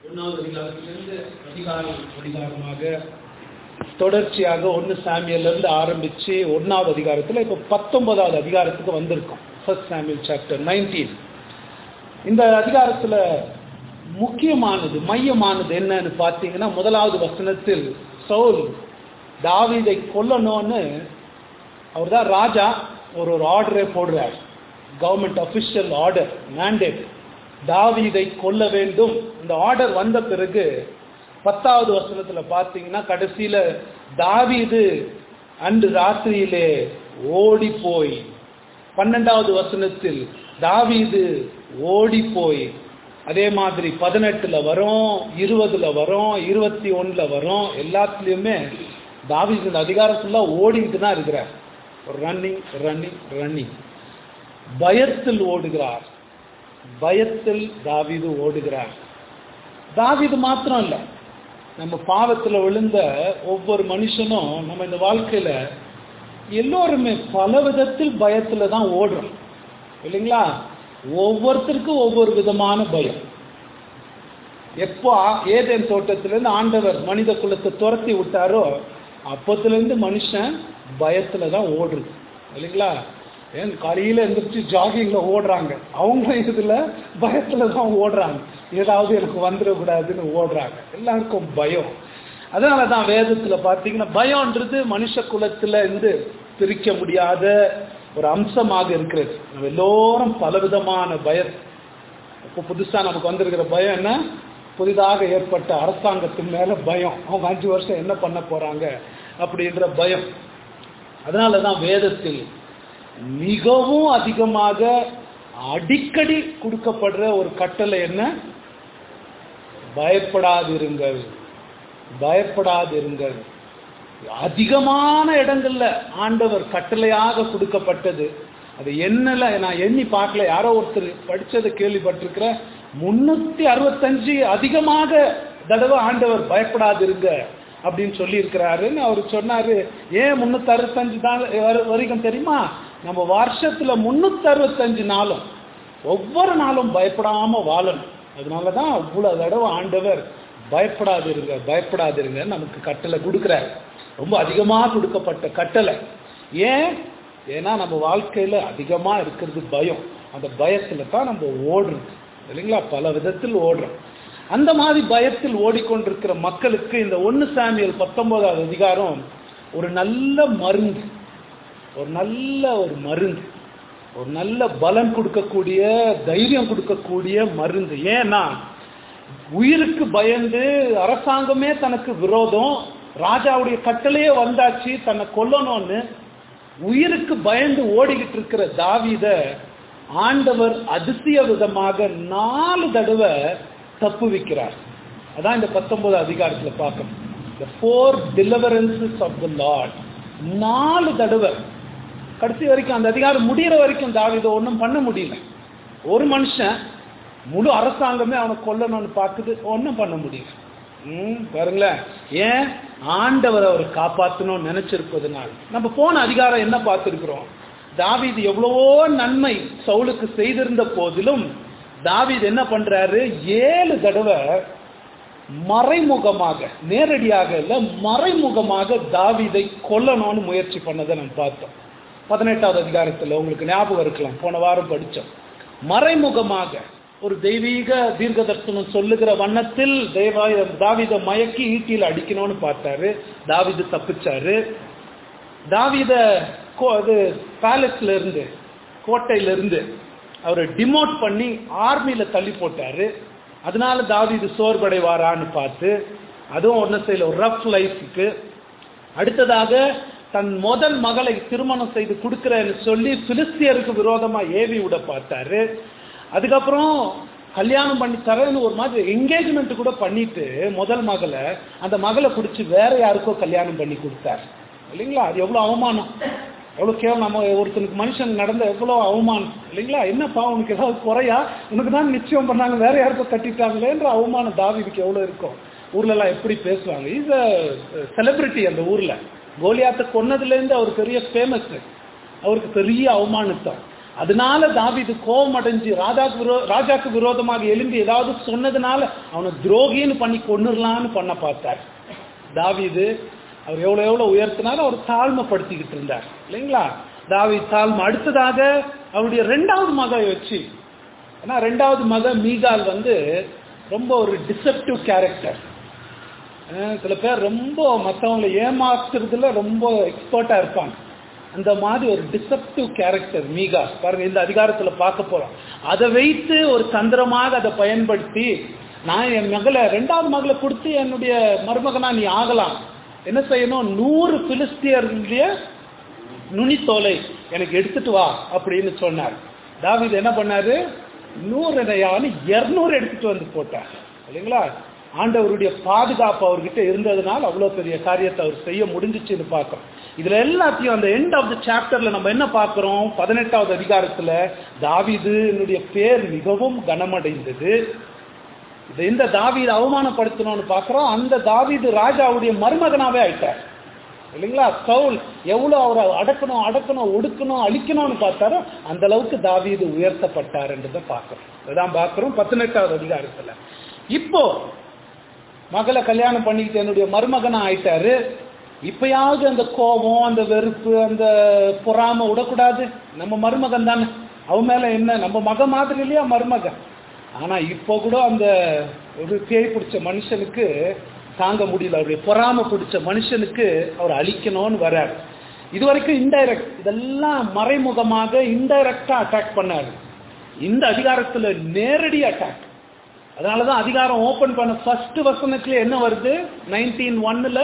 ஒன்றாவது அதிகாரத்திலிருந்து அதிகாரமாக தொடர்ச்சியாக 1 சாமுவேலிருந்து ஆரம்பிச்சு 1வது அதிகாரத்தில் இப்போ 19வது அதிகாரத்துக்கு வந்திருக்கோம். 1 சாமுவேல் சாப்டர் 19. இந்த அதிகாரத்தில் முக்கியமானது மையமானது என்னன்னு பார்த்தீங்கன்னா, 1வது வசனத்தில் சவுல் தாவீதை கொல்லணும்னு அவர் தான் ராஜா ஒரு ஆர்டரே போடுறார். கவர்மெண்ட் அஃபிஷியல் ஆர்டர், மேண்டேட், தாவீதை கொல்ல வேண்டும். இந்த ஆர்டர் வந்த பிறகு 10வது வசனத்துல பார்த்தீங்கன்னா, கடைசியில தாவீது அன்று ராத்திரியிலே ஓடி போய், 12வது வசனத்தில் தாவீது ஓடி போய், அதே மாதிரி 18ல வரும், 20ல வரும், 21ல வரும், எல்லாத்துலயுமே தாவீது இந்த அதிகாரம் ஃபுல்லா ஓடிட்டு தான் இருக்கிறார். ரன்னிங் ரன்னிங் ரன்னிங், பயத்தில் ஓடுகிறார். பயத்தில் தாவீது ஓடுகிறார். தாவீது மாத்திரம் இல்லை, நம்ம பாவத்தில் விழுந்த ஒவ்வொரு மனுஷனும் நம்ம இந்த வாழ்க்கையில எல்லோருமே பல விதத்தில் பயத்துல தான் ஓடுறோம் இல்லைங்களா? ஒவ்வொருத்தருக்கும் ஒவ்வொரு விதமான பயம். எப்போ ஏதேன் தோட்டத்திலிருந்து ஆண்டவர் மனித குலத்தை துரத்தி விட்டாரோ அப்பத்திலிருந்து மனுஷன் பயத்துல தான் ஓடுறது இல்லைங்களா? ஏன் காலையில எந்திரிச்சு ஜாகிங்ல ஓடுறாங்க, அவங்க இதுல பயத்துல தான் ஓடுறாங்க. ஏதாவது எனக்கு வந்துடக்கூடாதுன்னு ஓடுறாங்க. எல்லாருக்கும் பயம். அதனாலதான் வேதத்துல பாத்தீங்கன்னா பயம்ன்றது மனுஷ குலத்துல இருந்து பிரிக்க முடியாத ஒரு அம்சமாக இருக்கிறது. நம்ம எல்லோரும் பலவிதமான பயம். இப்போ புதுசா நமக்கு வந்திருக்கிற பயம் என்ன? புதிதாக ஏற்பட்ட அரசாங்கத்தின் மேல பயம். அவங்க 5 வருஷம் என்ன பண்ண போறாங்க அப்படின்ற பயம். அதனாலதான் வேதத்தில் மிகவும் அதிகமாக அடிக்கடி கொடுக்கப்படுற ஒரு கட்டளை என்ன? பயப்படாதிருங்கள், பயப்படாதிருங்கள். அதிகமான இடங்கள்ல ஆண்டவர் கட்டளையாக கொடுக்கப்பட்டது. அது என்னல நான் எண்ணி பார்க்கல, யாரோ ஒருத்தர் படிச்சதை கேள்விப்பட்டிருக்கிற 365 அதிகமாக தடவை ஆண்டவர் பயப்படாதிருங்க அப்படின்னு சொல்லி இருக்கிறாருன்னு அவர் சொன்னாரு. ஏன் 365 நாள் வரைக்கும் தெரியுமா? நம்ம வருஷத்துல 365 நாளும் ஒவ்வொரு நாளும் பயப்படாம வாழணும். அதனாலதான் அவ்வளவு தடவை ஆண்டவர் பயப்படாதிருங்க பயப்படாதிருங்க நமக்கு கட்டளை கொடுக்கிறார். ரொம்ப அதிகமா கொடுக்கப்பட்ட கட்டளை. ஏன்னா நம்ம வாழ்க்கையில அதிகமா இருக்கிறது பயம். அந்த பயத்துல தான் நம்ம ஓடுறோம் இல்லைங்களா? பல விதத்தில் ஓடுறோம். அந்த மாதிரி பயத்தில் ஓடிக்கொண்டிருக்கிற மக்களுக்கு இந்த 1 சாமுவேல் 19வது அதிகாரம் ஒரு நல்ல மருந்து, ஒரு மருந்து, ஒரு நல்ல பலன் கொடுக்கக்கூடிய, தைரியம் கொடுக்கக்கூடிய மருந்து. ஏன்னா உயிருக்கு பயந்து அரசாங்கமே தனக்கு விரோதம், ராஜாவுடைய கட்டளையே வந்தாச்சு தன்னை கொல்லணும்னு உயிருக்கு பயந்து ஓடிக்கிட்டு இருக்கிற தாவீத ஆண்டவர் அதிசய விதமாக 4 தடவை தப்பு வைக்கிறார். அதான் இந்த 19வது அதிகாரத்துல பார்க்கணும். The 4 deliverances of the Lord. 4 தடவை கடைசி வரைக்கும், அந்த அதிகாரம் முடிகிற வரைக்கும் தாவீது ஒன்றும் பண்ண முடியல. ஒரு மனுஷன் முழு அரசாங்கமே அவனை கொல்லணும்னு பார்க்குது, ஒன்றும் பண்ண முடியல. பாருங்களேன், ஏன்? ஆண்டவர் அவரை காப்பாற்றணும்னு நினைச்சிருப்பதுனால. நம்ம போன அதிகாரம் என்ன பார்த்திருக்கிறோம்? தாவீது எவ்வளவோ நன்மை சவுலுக்கு செய்திருந்த போதிலும் தாவீது என்ன பண்றாரு? 7 தடவை மறைமுகமாக, நேரடியாக இல்ல மறைமுகமாக தாவீதை கொல்லணும்னு முயற்சி பண்ணதை நம்ம பார்த்தோம். 18வது அதிகாரத்துல உங்களுக்கு ஞாபகம் இருக்கலாம், போன வாரம் படிச்சோம். மறைமுகமாக ஒரு தெய்வீக தீர்க்க தரிசனம் சொல்லுகிற வண்ணத்தில் தாவீதை மயக்கி ஈட்டியில் அடிக்கணும்னு பார்த்தாரு. தாவீது தப்பிச்சாரு. தாவீத பேலஸ்ல இருந்து, கோட்டையில இருந்து அவரை டிமோட் பண்ணி ஆர்மியில தள்ளி போட்டாரு. அதனால தாவீது சோர்வடைவாரான்னு பார்த்து அதுவும் ஒன்றும் செய்யல, ஒரு ரஃப் லைஃப்க்கு. அடுத்ததாக தன் முதல் மகளை திருமணம் செய்து கொடுக்கிறேன்னு சொல்லி பிலிஸ்தியருக்கு விரோதமா ஏவி விட பார்த்தாரு. அதுக்கப்புறம் கல்யாணம் பண்ணி தரேன்னு ஒரு மாதிரி என்கேஜ்மெண்ட் கூட பண்ணிட்டு முதல் மகளை, அந்த மகளை பிடிச்சி வேற யாருக்கோ கல்யாணம் பண்ணி கொடுத்தாரு இல்லைங்களா? அது எவ்வளவு அவமானம், எவ்வளவு கேவலம். நம்ம ஒருத்தனுக்கு மனுஷன் நடந்த எவ்வளவு அவமானம் இல்லைங்களா? என்னப்பா உனக்கு ஏதாவது குறையா, உனக்கு தான் நிச்சயம் பண்ணாங்க வேற யாருக்கோ கட்டிட்டாங்களேன்ற அவமானம் தாவீதுக்கு எவ்வளவு இருக்கும். ஊர்ல எல்லாம் எப்படி பேசுவாங்க. இஸ் அ செலிபிரிட்டி அந்த ஊர்ல. கோலியாத்தை கொன்னதுல இருந்து அவர் பெரிய ஃபேமஸ், அவருக்கு பெரிய அவமானத்தான். அதனால தாவீது கோபம் அடைஞ்சு ராஜாக்கு விரோதமாக எழும்பி ஏதாவது சொன்னதுனால அவனை துரோகின்னு பண்ணி கொன்னுடலான்னு பண்ண பார்த்தார். தாவீது அவர் எவ்வளவு உயர்த்தினாலும் அவர் தாழ்மைப்படுத்திக்கிட்டு இருந்தார் இல்லைங்களா. தாவீது தாழ்மை. அடுத்ததாக அவருடைய 2வது மகளை வச்சு, ஏன்னா 2வது மக மீகால் ரொம்ப ஒரு டிசெப்டிவ் கேரக்டர். சில பேர் ரொம்ப மற்றவங்களை ஏமாத்துறதுல ரொம்ப எக்ஸ்பர்ட்டா இருப்பாங்க. அந்த மாதிரி ஒரு டிசெப்டிவ் கேரக்டர் மீகா. பாருங்க, இந்த அதிகாரத்துல பார்க்க போறோம். அதை வைத்து ஒரு தந்திரமாக அதை பயன்படுத்தி, நான் என் மகளை 2வது மகளை கொடுத்து என்னுடைய மருமகனா நீ ஆகலாம், என்ன செய்யணும், 100 பிலிஸ்தியர்களுடைய நுனித்தோலை எனக்கு எடுத்துட்டு வா அப்படின்னு சொன்னார். தாவீது என்ன பண்ணாரு, 200 எடுத்துட்டு வந்து போட்டார் இல்லைங்களா. ஆண்டவருடைய பாதுகாப்பு அவர்கிட்ட இருந்ததுனால அவ்வளவு பெரிய காரியத்தை அவர் செய்ய முடிஞ்சிச்சுன்னு பார்க்கிறோம். இதுல எல்லாத்தையும் அந்த எண்ட் ஆஃப் த சாப்டர்ல நம்ம என்ன பார்க்கிறோம், 18வது அதிகாரத்துல தாவீதுனுடைய பேர் மிகவும் கனமடைந்தது. இந்த தாவீது அவமானப்படுத்தணும்னு பார்க்கிறோம். அந்த தாவீது ராஜாவுடைய மருமகனாவே ஆயிட்டார் இல்லைங்களா. சவுல் எவ்வளவு அவரை அடக்கணும் ஒடுக்கணும் அழிக்கணும்னு பார்த்தாரோ அந்த அளவுக்கு தாவீது உயர்த்தப்பட்டார் என்றதை பார்க்கிறோம். அதான் பார்க்கிறோம் 18வது அதிகாரத்துல. இப்போ மகளை கல்யாணம் பண்ணிக்கிட்டு என்னுடைய மருமகனா ஆயிட்டாரு. இப்பயாவது அந்த கோபம், அந்த வெறுப்பு, அந்த பொறாம விடக்கூடாது. நம்ம மருமகன் தானே, அவன் மேல என்ன, நம்ம மக மாதிரி இல்லையா மருமகன். ஆனா இப்போ கூட அந்த ஒரு பேய் பிடிச்ச மனுஷனுக்கு தாங்க முடியல, அவருடைய பொறாம பிடிச்ச மனுஷனுக்கு அவர் அழிக்கணும்னு வர்றாரு. இது வரைக்கும் இன்டைரக்ட், இதெல்லாம் மறைமுகமாக இன்டைரக்டா அட்டாக் பண்ணாரு. இந்த அதிகாரத்துல நேரடி அட்டாக். அதனாலதான் அதிகாரம் ஓபன் பண்ண ஃபர்ஸ்ட் வசனத்துல என்ன வருது, 19:1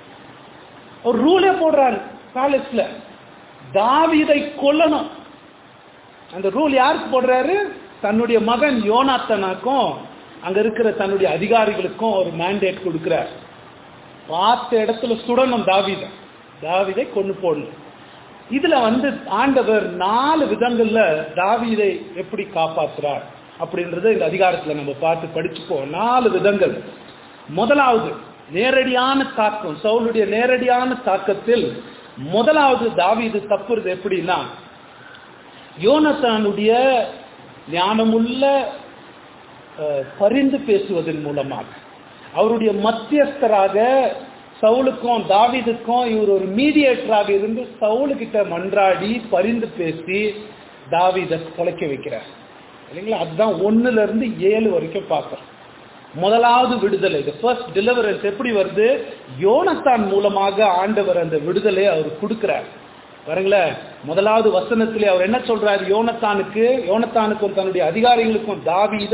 ஒரு ரூலே போடுறாரு பேலஸ்ல, தாவீதை கொல்லணும். அந்த ரூல் யாருக்கு போடுறாரு, தன்னுடைய மகன் யோனாத்தானுக்கும் அங்க இருக்கிற தன்னுடைய அதிகாரிகளுக்கும் ஒரு மேண்டேட் கொடுக்கிறார். பார்த்த இடத்துல சுடணும், தாவீதை கொண்டு போடணும். இதுல ஆண்டவர் 4 விதங்கள்ல தாவீதை எப்படி காப்பாற்றுறார் அப்படின்றத இந்த அதிகாரத்துல நம்ம பார்த்து படிச்சுப்போம். 4 விதங்கள். முதலாவது நேரடியான தாக்கம், சவுலுடைய நேரடியான தாக்கத்தில் முதலாவது தாவீது தப்புறது எப்படின்னா, யோனத்தானுடைய ஞானமுள்ள பரிந்து பேசுவதன் மூலமாக, அவருடைய மத்தியஸ்தராக சவுலுக்கும் தாவீதுக்கும் இவர் ஒரு மீடியேட்டராக இருந்து சவுலுக்கிட்ட மன்றாடி பரிந்து பேசி தாவீதை கொலைக்க வைக்கிறார் இல்லைங்களா. அதுதான் 1-7 வரைக்கும் பார்க்கிறோம். முதலாவது விடுதலை, ஃபர்ஸ்ட் டெலிவரன்ஸ் எப்படி வருது, யோனத்தான் மூலமாக ஆண்டவர் அந்த விடுதலை அவர் கொடுக்கிறார். பாருங்களேன், முதலாவது வசனத்திலே அவர் என்ன சொல்றாரு, யோனத்தானுக்கும் தன்னுடைய அதிகாரிகளுக்கும் தாவீதை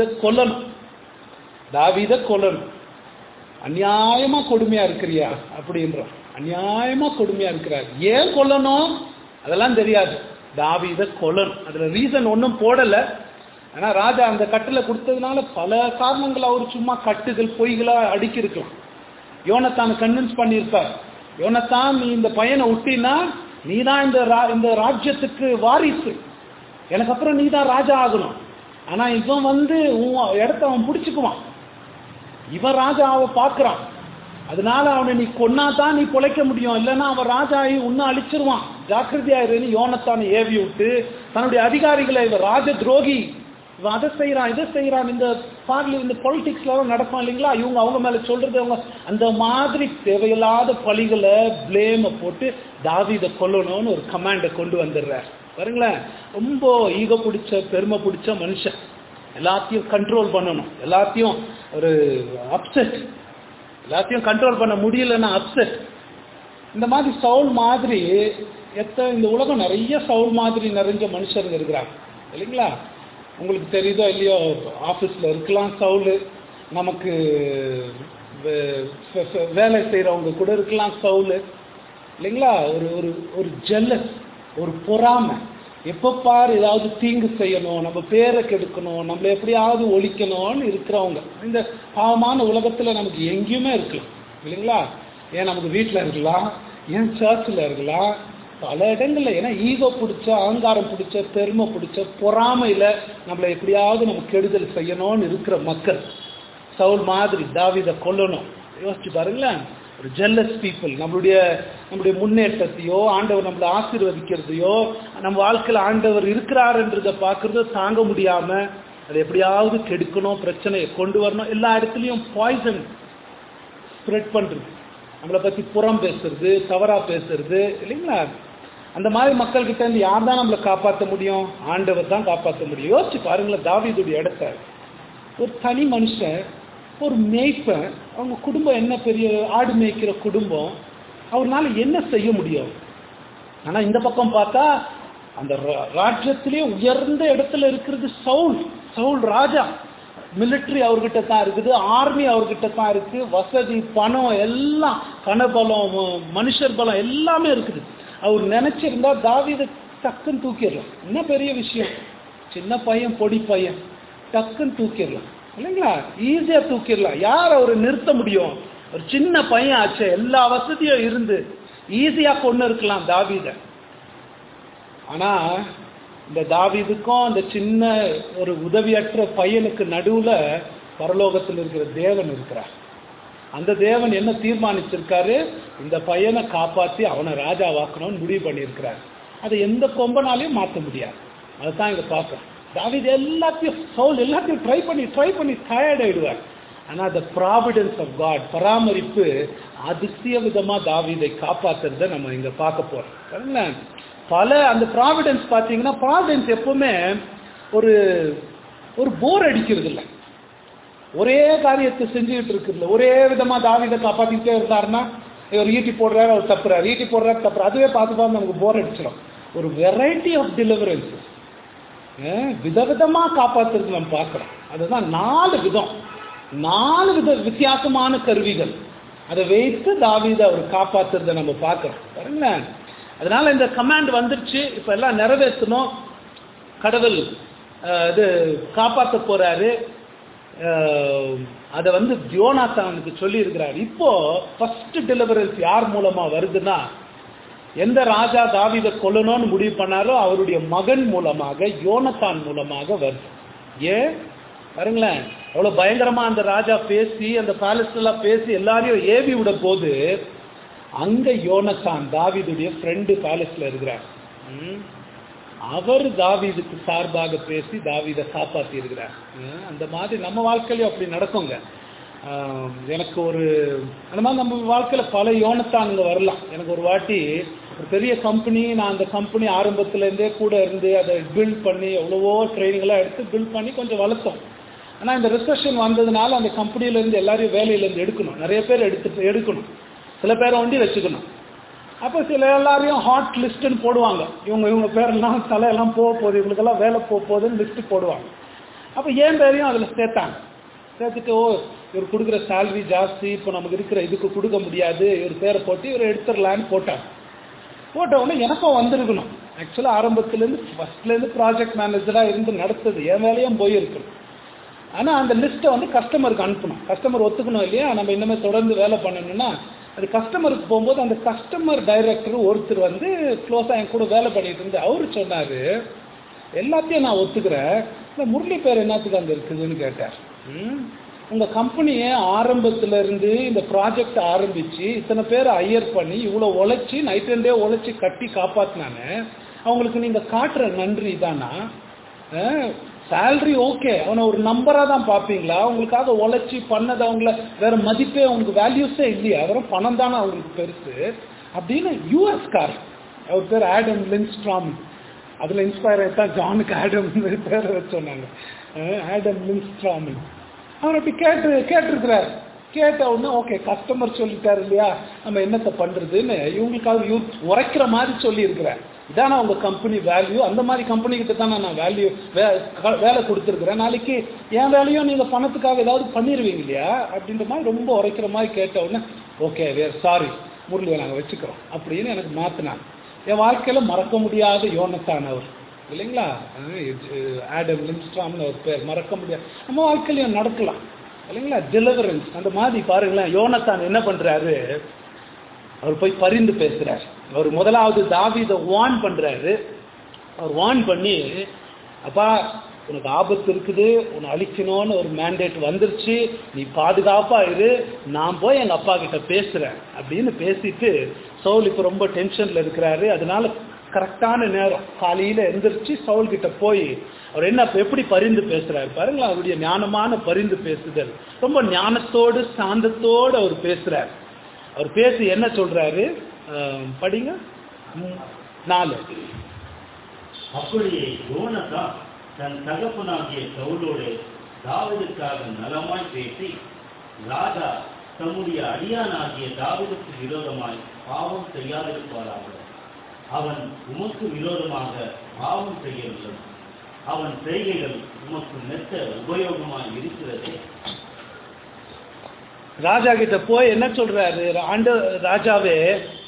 கொல்லணும். அநியாயமா கொடுமையா இருக்கிறியா அப்படின்றோம். அநியாயமா கொடுமையா இருக்கிறார். ஏன் கொல்லணும் அதெல்லாம் தெரியாது, தாவீதை கொல்லணும். அதுல ரீசன் ஒன்றும் போடல. ஆனா ராஜா அந்த கட்டுல கொடுத்ததுனால பல காரணங்கள் அவர் சும்மா கட்டுகள் பொய்களா அடுக்கி இருக்கலாம். யோனத்தானை கன்வின்ஸ் பண்ணியிருப்பார், யோனத்தான் நீ இந்த பையனை விட்டினா நீ தான் இந்த ராஜ்யத்துக்கு வாரிசு, எனக்கு அப்புறம் நீ தான் ராஜா ஆகணும். ஆனா இவன் உன் இடத்த அவன் பிடிச்சுக்குவான், இவன் ராஜாவை பார்க்கிறான், அதனால அவனை நீ கொன்னாதான் நீ பொழைக்க முடியும், இல்லைன்னா அவன் ராஜாவை உன்ன அழிச்சிருவான், ஜாக்கிரதையாயிருன்னு யோனத்தானை ஏவி விட்டு தன்னுடைய அதிகாரிகளை இவன் ராஜ துரோகி, இவன் அதை செய்யறான் இதை செய்யறான், இந்த பொலிட்டிக்ஸ்ல நடக்கும் இல்லைங்களா, இவங்க அவங்க மேல சொல்றது அவங்க அந்த மாதிரி தேவையில்லாத பழிகளை பிளேம போட்டு தாவீதை கொல்லணும்னு ஒரு கமாண்டை கொண்டு வந்துடுறார். பாருங்களேன், ரொம்ப ஈகோ பிடிச்ச பெருமை பிடிச்ச மனுஷன், எல்லாத்தையும் கண்ட்ரோல் பண்ணணும், எல்லாத்தையும் ஒரு அப்செட், எல்லாத்தையும் கண்ட்ரோல் பண்ண முடியலன்னா அப்செட். இந்த மாதிரி சவுல் மாதிரி இந்த உலகம் நிறைய சவுல் மாதிரி நிறைஞ்ச மனுஷருங்க இருக்கிறாங்க இல்லைங்களா. உங்களுக்கு தெரியுதோ இல்லையோ, ஆஃபீஸில் இருக்கலாம் சவுல், நமக்கு வேலை செய்கிறவங்க கூட இருக்கலாம் சவுல் இல்லைங்களா. ஒரு ஜெல்லஸ், ஒரு பொறாமை, எப்போ பாரு ஏதாவது தீங்கு செய்யணும், நம்ம பேரை கெடுக்கணும், நம்மளை எப்படியாவது ஒழிக்கணும்னு இருக்கிறவங்க இந்த பாவமான உலகத்தில் நமக்கு எங்கேயுமே இருக்கலாம் இல்லைங்களா. ஏன் நமக்கு வீட்டில் இருக்கலாம், ஏன் சர்ச்சில் இருக்கலாம், பல இடங்கள்ல. ஏன்னா ஈகோ பிடிச்ச, அகங்காரம் பிடிச்ச, பெருமை பிடிச்ச, பொறாமையில நம்மளை எப்படியாவது நம்ம கெடுதல் செய்யணும்னு இருக்கிற மக்கள். சவுல் மாதிரி தாவீதை கொல்லணும், யோசிச்சு பாருங்களேன். ஒரு ஜெல்லஸ் பீப்புள், நம்மளுடைய நம்முடைய முன்னேற்றத்தையோ ஆண்டவர் நம்மளை ஆசீர்வதிக்கிறதையோ நம்ம வாழ்க்கையில் ஆண்டவர் இருக்கிறாருன்றதை பார்க்கறதோ தாங்க முடியாம அதை எப்படியாவது கெடுக்கணும், பிரச்சனையை கொண்டு வரணும், எல்லா இடத்துலையும் பாய்சன் ஸ்ப்ரெட் பண்றது, நம்மளை பத்தி புறம் பேசுறது, தவறா பேசுறது இல்லைங்களா? அந்த மாதிரி மக்கள் கிட்ட இருந்து யார் தான் நம்மளை காப்பாற்ற முடியும்? ஆண்டவர் தான் காப்பாற்ற முடியும். யோசிச்சு பாருங்களேன், தாவீதுடைய இடத்த ஒரு தனி மனுஷன், ஒரு மேய்ப்பன், அவங்க குடும்பம் என்ன பெரிய ஆடு மேய்க்கிற குடும்பம், அவர்னால என்ன செய்ய முடியும்? ஆனா இந்த பக்கம் பார்த்தா அந்த ராஜ்யத்திலே உயர்ந்த இடத்துல இருக்கிறது சவுல் ராஜா. மிலிட்டரி அவர்கிட்ட தான் இருக்குது, ஆர்மி அவர்கிட்ட தான் இருக்கு, வசதி, பணம் எல்லாம், கனபலம், மனுஷர் பலம் எல்லாமே இருக்குது. அவர் நினைச்சிருந்தா தாவீதை டக்குன்னு தூக்கிடலாம். என்ன பெரிய விஷயம், சின்ன பையன், பொடி பையன், டக்குன்னு தூக்கிடலாம் இல்லைங்களா? ஈஸியா தூக்கிடலாம். யார் அவரை நிறுத்த முடியும்? ஒரு சின்ன பையன் ஆச்சு, எல்லா வசதியும் இருந்து ஈஸியா கொண்டு இருக்கலாம் தாவீதை. ஆனா இந்த தாவீதுக்கும் அந்த சின்ன ஒரு உதவியற்ற பையனுக்கு நடுவுல பரலோகத்தில் இருக்கிற தேவன் இருக்கிறார். அந்த தேவன் என்ன தீர்மானிச்சிருக்காரு? இந்த பையனை காப்பாற்றி அவனை ராஜாவாக்கணும்னு முடிவு பண்ணியிருக்கிறார். அதை எந்த கொம்பனாலையும் மாற்ற முடியாது. அதுதான் இங்க பார்க்க. தாவீது சவுல் எல்லாத்தையும் ட்ரை பண்ணி டயர்ட் ஆயிடுவார். ஆனா the providence of God, பராமரிப்பு அதிசய விதமா தாவீதை காப்பாத்துறத நம்ம இங்க பார்க்க போறோம். பல அந்த ப்ராவிடன்ஸ் பார்த்தீங்கன்னா, ப்ராவிடன்ஸ் எப்பவுமே ஒரு போர் அடிக்கிறது இல்லை, ஒரே காரியத்தை செஞ்சுக்கிட்டு இருக்குல்ல, ஒரே விதமா தாவீதை காப்பாற்றிக்கிட்டே இருந்தாருன்னா, இவர் ஈட்டி போடுறாரு, அவர் தப்புறாரு, ஈட்டி போடுறாரு, தப்புறாரு, அதுவே பார்த்து நமக்கு போர் அடிச்சிடும். ஒரு வெரைட்டி ஆஃப் டெலிவரன்ஸஸ் விதவிதமா காப்பாற்றுறது நம்ம பார்க்குறோம். அதுதான் 4 வித வித்தியாசமான கருவிகள், அதை வைத்து தாவீதை அவர் காப்பாற்றுறதை நம்ம பார்க்குறோம் பாருங்களேன். அதனால இந்த கமாண்ட் வந்துருச்சு, இப்ப எல்லாம் நிறைவேற்றணும். கடவுள் இது காப்பாற்ற போறாரு. அதை யோனாத்தானுக்கு சொல்லி இருக்கிறார். இப்போ ஃபர்ஸ்ட் டெலிவரன்ஸ் யார் மூலமா வருதுன்னா, எந்த ராஜா தாவீதை கொல்லணும்னு முடிவு பண்ணாரோ அவருடைய மகன் மூலமாக, யோனத்தான் மூலமாக வருது. ஏன் பாருங்களேன், அவ்வளவு பயங்கரமா அந்த ராஜா பேசி, அந்த பேலஸ்ல பேசி எல்லாரையும் ஏவி விட போது, அங்க யோனத்தான் தாவீதுடைய ஃப்ரெண்டு பேலஸ்ல இருக்கிறார். அவர் தாவீதுக்கு சார்பாக பேசி தாவீதை காப்பாற்றி இருக்கிறார். அந்த மாதிரி நம்ம வாழ்க்கையிலும் அப்படி நடக்குங்க. எனக்கு அந்த மாதிரி நம்ம வாழ்க்கையில பல யோனத்தான்ங்க வரலாம். எனக்கு ஒரு வாட்டி ஒரு பெரிய கம்பெனி, நான் அந்த கம்பெனி ஆரம்பத்திலேருந்தே கூட இருந்து அதை பில்ட் பண்ணி எவ்வளவோ ட்ரைனிங்லாம் எடுத்து பில்ட் பண்ணி கொஞ்சம் வளர்த்தோம். ஆனால் இந்த ரிசெஷன் வந்ததுனால அந்த கம்பெனிலேருந்து எல்லாரையும் வேலையிலேருந்து எடுக்கணும், நிறைய பேர் எடுக்கணும், சில பேரை வச்சுக்கணும். அப்போ சில எல்லாரையும் ஹாட் லிஸ்ட்டுன்னு போடுவாங்க, இவங்க பேரெல்லாம் தலையெல்லாம் போகுது, இவங்களுக்கெல்லாம் வேலை போகுதுன்னு லிஸ்ட்டு போடுவாங்க. அப்போ ஏன் பேரையும் அதில் சேர்த்துட்டு, இவர் கொடுக்குற சேலரி ஜாஸ்தி, இப்போ நமக்கு இருக்கிற இதுக்கு கொடுக்க முடியாது, இவர் பேரை போட்டு இவர் எடுத்துடலான்னு போட்ட உடனே எனக்கும் வந்திருக்கணும். ஆக்சுவலாக ஆரம்பத்துலேருந்து ஃபர்ஸ்ட்லேருந்து ப்ராஜெக்ட் மேனேஜராக இருந்து நடத்துது, என் வேலையும் போயிருக்கணும். ஆனால் அந்த லிஸ்ட்டை கஸ்டமருக்கு அனுப்பணும், கஸ்டமர் ஒத்துக்கணும் இல்லையா? நம்ம இன்னுமே தொடர்ந்து வேலை பண்ணணும்னா அது கஸ்டமருக்கு போகும்போது அந்த கஸ்டமர் டைரக்டர் ஒருத்தர் க்ளோஸாக என் கூட வேலை பண்ணிட்டு இருந்து அவரு சொன்னார், எல்லாத்தையும் நான் ஒத்துக்கிறேன், இந்த முரளி பேர் என்னத்துக்கு அங்கே இருக்குதுன்னு கேட்டார். உங்கள் கம்பெனியை ஆரம்பத்திலேருந்து இந்த ப்ராஜெக்ட் ஆரம்பித்து இத்தனை பேரை ஹையர் பண்ணி இவ்வளோ உழைச்சி நைட் அண்ட் டே உழைச்சி கட்டி காப்பாற்றினானே, அவங்களுக்கு நீங்கள் காட்டுற நன்றி தானா? சேலரி ஓகே, அவனை ஒரு நம்பராக தான் பார்ப்பீங்களா? உங்களுக்காக உழைச்சி பண்ணது அவங்கள வேற மதிப்பே, அவங்களுக்கு வேல்யூஸே இல்லையா? வெறும் பணம் தானே அவங்களுக்கு பெருசு அப்படின்னு யூஎஸ்கார், அவர் பேர் ஆடம் லின்ஸ்ட்ராம், அதில் இன்ஸ்பயர் ஆகிட்டா ஜானுக்கு ஆடம் பேர் வச்சோன்னாங்க, ஆடம் லின்ஸ்ட்ராம். அவர் அப்படி கேட்டிருக்கிறார். கேட்ட உடனே ஓகே, கஸ்டமர் சொல்லிட்டாரு இல்லையா, நம்ம என்னத்தை பண்ணுறதுன்னு இவங்களுக்காக உரைக்கிற மாதிரி சொல்லியிருக்கிறார். இதான அவங்க கம்பெனி வேல்யூ, அந்த மாதிரி கம்பெனி கிட்ட தான் நான் வேலை கொடுத்துருக்குறேன், நாளைக்கு என் வேலையும் நீங்கள் பணத்துக்காக ஏதாவது பண்ணிடுவீங்க இல்லையா அப்படின்ற மாதிரி ரொம்ப உரைக்கிற மாதிரி கேட்ட உடனே ஓகே சாரி முரளியை நாங்கள் வச்சுக்கிறோம் அப்படின்னு எனக்கு மாற்றினாங்க. என் வாழ்க்கையில் மறக்க முடியாத யோனத்தான் அவர் இல்லைங்களா, ஆடம் லின்ஸ்ட்ராம்னு அவர் பேர், மறக்க முடியாது. நம்ம வாழ்க்கையிலையும் நடக்கலாம் இல்லைங்களா, டெலிவரன்ஸ். அந்த மாதிரி பாருங்களேன், யோனத்தான் என்ன பண்ணுறாரு, அவர் போய் பரிந்து பேசுறாரு. அவர் முதலாவது தாவீதை வார்ன் பண்றாரு. அவர் வார்ன் பண்ணி, அப்பா உனக்கு ஆபத்து இருக்குது, உன்னை அழிக்கணும்னு ஒரு மேண்டேட் வந்துருச்சு, நீ பாதுகாப்பா இரு, நான் போய் எங்க அப்பா கிட்ட பேசுறேன் அப்படின்னு பேசிட்டு சவுல் இப்ப ரொம்ப டென்ஷன்ல இருக்கிறாரு. அதனால கரெக்டான நேரம் காலையில எந்திரிச்சு சவுல் கிட்ட போய் அவர் என்ன எப்படி பரிந்து பேசுறாரு பாருங்களா. அவருடைய ஞானமான பரிந்து பேசுதல், ரொம்ப ஞானத்தோடு சாந்தத்தோடு அவர் பேசுறாரு. அவர் பேசி என்ன சொல்றாரு படிங்க 4. அப்படியே யோனத்தான் தன் தகப்பனாகிய சவுலோடு தாவீதுக்காக நலமாய் பேசி, ராஜா தம்முடைய அடியானாகிய தாவீதுக்கு விரோதமாய் பாவம் செய்யாதிருப்பாராக. அவன் உமக்கு விரோதமாக பாவம் செய்யவில்லை. அவன் செய்கைகள் உமக்கு மெத்த உபயோகமாய் இருக்கிறதே. ராஜா கிட்ட போய் என்ன சொல்றாரு, ராஜாவே,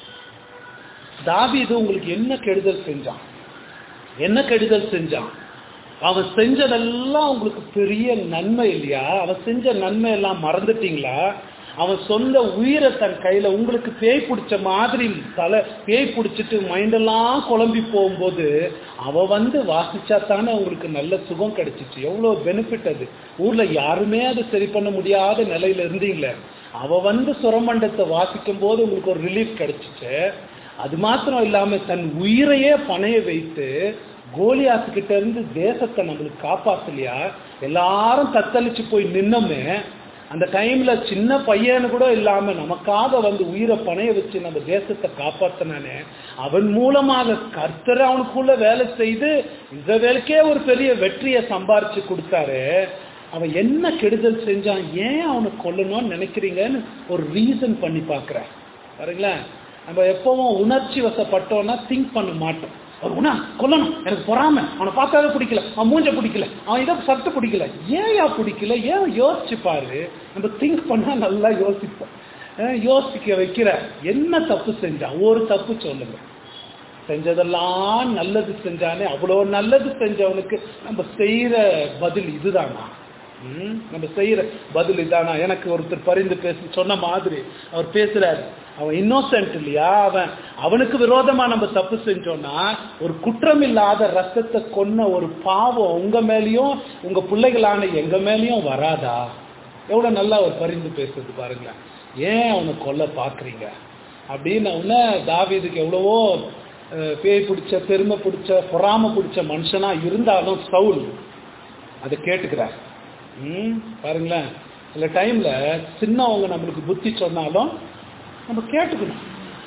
தாவீது உங்களுக்கு என்ன கெடுதல் செஞ்சான், என்ன கெடுதல் செஞ்சான்? அவன் செஞ்சதெல்லாம் உங்களுக்கு பெரிய நன்மை இல்லையா? அவன் செஞ்ச நன்மை எல்லாம் மறந்துட்டீங்களா? அவன் சொந்த உயிரை தன் கையில உங்களுக்கு பேய் பிடிச்ச மாதிரி பேய் பிடிச்சிட்டு மைண்டெல்லாம் குழம்பி போகும்போது அவ வாசிச்சா தானே உங்களுக்கு நல்ல சுகம் கிடைச்சிச்சு. எவ்வளவு பெனிஃபிட் அது. ஊர்ல யாருமே அதை சரி பண்ண முடியாத நிலையில இருந்தீங்களே, அவ சுரமண்டத்தை வாசிக்கும் போது உங்களுக்கு ஒரு ரிலீஃப் கிடைச்சிச்சு. அது மாத்திரம் இல்லாம தன் உயிரையே பணைய வைத்து கோலியாத்து கிட்ட இருந்து தேசத்தை நம்மளுக்கு காப்பாத்தலையா? எல்லாரும் தத்தளிச்சு போய் நின்னோமே, அந்த டைம்ல சின்ன பையனு கூட இல்லாம நமக்காக உயிரை பணைய வச்சு நம்ம தேசத்தை காப்பாத்தினானே, அவன் மூலமாக கர்த்தர் அவனுக்குள்ள வேலை செய்து இஸ்ரவேலுக்கே ஒரு பெரிய வெற்றியை சம்பாரிச்சு கொடுத்தாரு. அவன் என்ன கெடுதல் செஞ்சான், ஏன் அவனை கொல்லணும்னு நினைக்கிறீங்கன்னு ஒரு ரீசன் பண்ணி பாக்குற பாருங்களேன். நம்ம எப்பவும் உணர்ச்சி வசப்பட்டோம்னா திங்க் பண்ண மாட்டோம். உனா கொல்லணும், எனக்கு பொறாம, அவனை பார்த்தாவே பிடிக்கல, அவன் மூஞ்ச பிடிக்கல, அவன் இதை சத்து பிடிக்கல, ஏன் பிடிக்கல, ஏன் யோசிச்சு பாரு. நம்ம திங்க் பண்ணா நல்லா யோசிப்போம். யோசிக்க வைக்கிற என்ன தப்பு செஞ்சான், ஒரு தப்பு சொல்லுங்க. செஞ்சதெல்லாம் நல்லது செஞ்சானே, அவ்வளோ நல்லது செஞ்சவனுக்கு நம்ம செய்யற பதில் இதுதானா? நம்ம செய்யற பதில் இதானா? எனக்கு ஒருத்தர் பரிந்து பேசி சொன்ன மாதிரி அவர் பேசுறாரு, அவன் இன்னோசென்ட் இல்லையா? அவனுக்கு விரோதமா நம்ம தப்பு செஞ்சோம்னா ஒரு குற்றம் இல்லாத ரத்தத்தை கொன்ன ஒரு பாவம் உங்க மேலயும் உங்க பிள்ளைகளான எங்க மேலயும் வராதா? எவ்வளவு நல்லா ஒரு பரிந்து பேசுறது பாருங்களேன். ஏன் அவனை கொல்ல பாக்குறீங்க அப்படின்னு தாவீதுக்கு எவ்வளவோ பேய் பிடிச்ச பெருமை பிடிச்ச பொறாம பிடிச்ச மனுஷனா இருந்தாலும் சவுல் அதை கேட்டுக்கிறார். பாருங்களேன், சில டைம்ல சின்னவங்க நம்மளுக்கு புத்தி சொன்னாலும் நம்ம கேட்டுக்கணும்.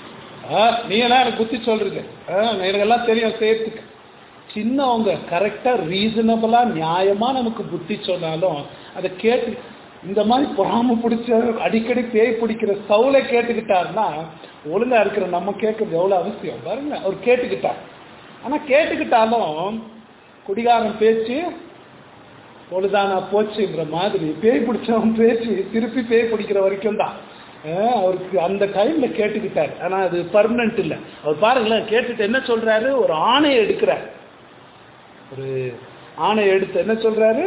நீ எல்லாம் எனக்கு புத்தி சொல்றீங்க, எனக்கு எல்லாம் தெரியும் செய்யறதுக்கு. சின்னவங்க கரெக்டா ரீசனபிளா நியாயமா நமக்கு புத்தி சொன்னாலும் அதை கேட்டு, இந்த மாதிரி பொறாம பிடிச்ச அடிக்கடி பேய் பிடிக்கிற சவுலை கேட்டுக்கிட்டாருன்னா ஒழுங்கா இருக்கிற நம்ம கேட்கறது எவ்வளவு அவசியம் பாருங்க. அவர் கேட்டுக்கிட்டார். ஆனா கேட்டுக்கிட்டாலும் குடிகாரன் பேச்சு பொழுதானா போச்சுன்ற மாதிரி பேய் பிடிச்சவன் பேச்சு திருப்பி பேய் பிடிக்கிற வரைக்கும் தான் அவருக்கு அந்த டைம்ல கேட்டுக்கிட்டாரு. ஆனா அது பர்மனன்ட் இல்ல. அவர் பாருங்களேன், கேட்டுட்டு என்ன சொல்றாரு, ஒரு ஆணையை எடுக்கிறார். ஒரு ஆணையை எடுத்து என்ன சொல்றாரு,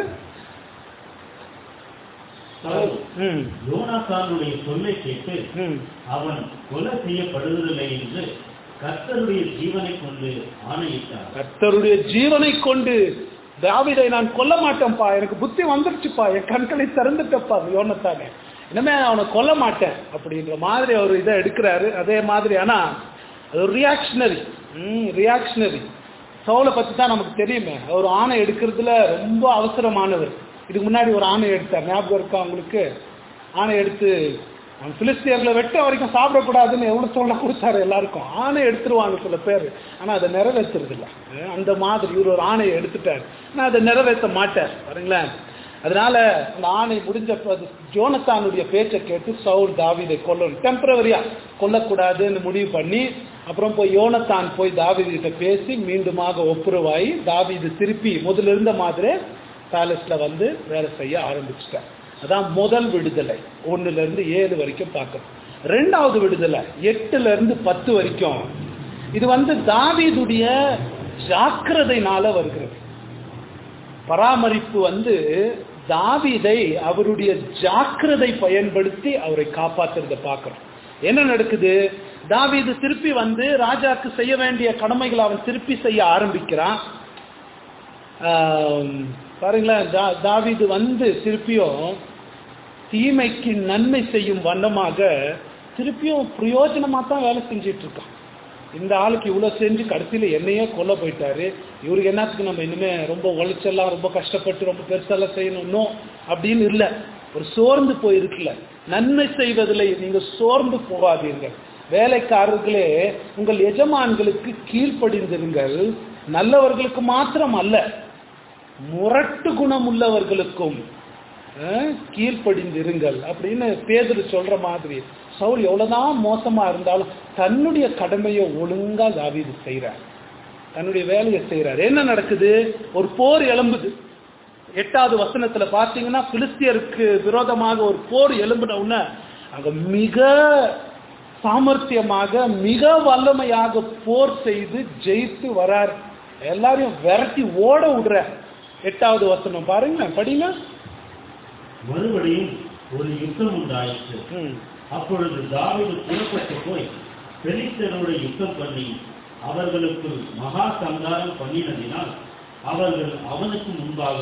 யோனாத்தானுடைய சொல்லை கேட்டு அவன் கொலை செய்யப்படுவதில்லை என்று கர்த்தருடைய ஜீவனை கொண்டு ஆணையிட்டார். கர்த்தருடைய ஜீவனை கொண்டு தாவீதை நான் கொல்ல மாட்டேன்ப்பா, எனக்கு புத்தி வந்துருச்சுப்பா, என் கண்களை திறந்துட்டப்பா யோனத்தானே, இனிமே அவனை கொல்ல மாட்டேன் அப்படின்ற மாதிரி அவர் இதை எடுக்கிறாரு. அதே மாதிரி ஆனா அது ஒரு ரியாக்ஷனரி சவுலை பத்தி தான் நமக்கு தெரியுமே. அவர் ஆணை எடுக்கிறதுல ரொம்ப அவசரமானவர். இதுக்கு முன்னாடி ஒரு ஆணை எடுத்தார், ஞாபகம் இருக்கா உங்களுக்கு? ஆணை எடுத்து பிலிஸ்தியர்களை வெட்ட வரைக்கும் சாப்பிடக்கூடாதுன்னு எவ்வளவு சொல்ல கொடுத்தாரு எல்லாருக்கும். ஆணை எடுத்துருவாங்க சில பேர், ஆனா அதை நிறைவேற்றுறது இல்லை. அந்த மாதிரி இவர் ஒரு ஆணையை எடுத்துட்டார், ஆனா அதை நிறைவேற்ற மாட்டார் பாருங்களேன். அதனால அந்த ஆணை முடிஞ்ச யோனத்தானுடைய பேச்சை கேட்டு சவுல் தாவீதை கொல்லணும், டெம்பரவரியா கொல்லக்கூடாதுன்னு முடிவு பண்ணி அப்புறம் போய் யோனத்தான் போய் தாவீது கிட்ட பேசி மீண்டுமாக ஒப்புரவாயி தாவீது திருப்பி முதல்ல இருந்த மாதிரி பேலஸ்ல வேலை செய்ய ஆரம்பிச்சுட்டார். அதான் முதல் விடுதலை. 1-7 வரைக்கும் பார்க்கணும். 2வது விடுதலை 8-10 வரைக்கும். இது தாவீதுடைய ஜாக்கிரதையினால வருகிறது. பராமரிப்பு தாவீதை அவருடைய ஜாக்கிரதை பயன்படுத்தி அவரை காப்பாற்றுறத பார்க்கிறோம். என்ன நடக்குது, தாவீது திருப்பி ராஜாக்கு செய்ய வேண்டிய கடமைகளை அவன் திருப்பி செய்ய ஆரம்பிக்கிறான். பாருங்களேன், தாவீது வந்து திருப்பியும் தீமைக்கு நன்மை செய்யும் வண்ணமாக திருப்பியும் பிரயோஜனமா தான் வேலை செஞ்சிட்டு இருக்கான். இந்த ஆளுக்கு இவ்வளவு செஞ்சு கடைசியில என்னையே கொல்ல போயிட்டாரு, இவருக்கு என்னத்துக்கு நம்ம இனிமே ரொம்ப உழைச்செல்லாம் ரொம்ப கஷ்டப்பட்டு ரொம்ப பெருசெல்லாம் செய்யணும் அப்படின்னு இல்லை. ஒரு சோர்ந்து போயிருக்குல்ல, நன்மை செய்வதில் நீங்க சோர்ந்து போகாதீர்கள். வேலைக்காரர்களே, உங்கள் எஜமான்களுக்கு கீழ்ப்படிந்திருங்கள், நல்லவர்களுக்கு மாத்திரம் அல்ல, முரட்டு குணம் உள்ளவர்களுக்கும் கீழ்ப்படிந்திருங்கள் அப்படின்னு பேதுரு சொல்ற மாதிரி. சவுல் எவ்வளவுதான் மோசமா இருந்தாலும் தன்னுடைய கடமையை ஒழுங்கா தாவீது செய்யறார், தன்னுடைய வேலையை செய்யறார். என்ன நடக்குது? ஒரு போர் எழும்புது. 8வது வசனத்துல பாத்தீங்கன்னா, பிலிஸ்தியருக்கு விரோதமாக ஒரு போர் எழும்பின உடனே அங்க மிக சாமர்த்தியமாக மிக வல்லமையாக போர் செய்து ஜெயித்து வரார். எல்லாரையும் விரட்டி ஓட விடுற. 8வது வசனம் பாருங்க, படிங்க. மறுபடியும் ஒரு யுத்தம் உண்டாயிற்று. அப்பொழுது தாவீது புறப்பட்டு போய் பெலிஸ்தரோடு யுத்தம் பண்ணி அவர்களுக்கு மகா சங்காரம் பண்ணினதினால் அவர்கள் அவனுக்கு முன்பாக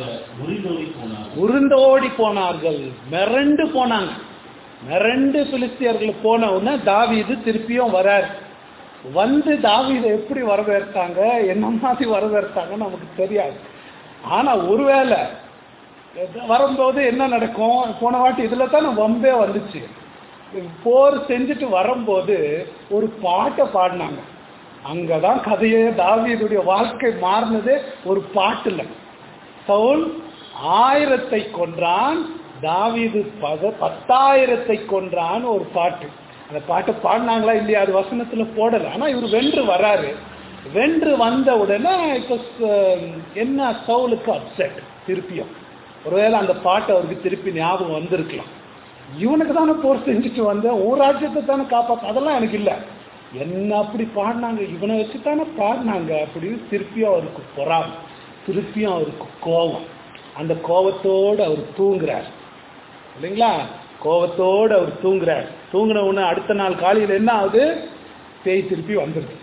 உருண்டோடி போனார்கள், மிரண்டு போனாங்க. மிரண்டு பிலிஸ்தியர்கள் போன உடனே தாவீது திருப்பியும் வரார். வந்து தாவீதை எப்படி வரவேற்றாங்க, என்ன மாதிரி வரவேற்றாங்கன்னு நமக்கு தெரியாது. ஆனா ஒருவேளை வரும்போது என்ன நடக்கும், போன வாட்டி இதுல தான் வம்பே வந்துச்சு. போர் செஞ்சுட்டு வரும்போது ஒரு பாட்டை பாடினாங்க. அங்கதான் கதையே, தாவீதுடைய வாழ்க்கை மாறினதே ஒரு பாட்டுல. சவுல் 1000 கொன்றான், தாவீது 10,000 கொன்றான் ஒரு பாட்டு. அந்த பாட்டை பாடினாங்களா இல்லையா அது வசனத்துல போடல. ஆனா இவர் வென்று வராரு. வென்று வந்த உடனே இப்போ என்ன, சவுலுக்கு அப்செட். திருப்பியும் ஒருவேளை அந்த பாட்டு அவருக்கு திருப்பி ஞாபகம் வந்திருக்கலாம். இவனுக்கு தானே போர் செஞ்சுட்டு வந்த, ஒரு ராஜ்யத்தை தானே காப்பாற்ற, அதெல்லாம் எனக்கு இல்லை, என்ன அப்படி பாடினாங்க, இவனை வச்சு தானே பாடினாங்க அப்படின்னு திருப்பியும் அவருக்கு பொறாம, திருப்பியும் அவருக்கு கோபம். அந்த கோபத்தோடு அவர் தூங்குறார் இல்லைங்களா, கோபத்தோடு அவர் தூங்குறார். தூங்கின உடனே அடுத்த நாள் காலையில் என்ன ஆகுது, பேய் திருப்பி வந்துருது.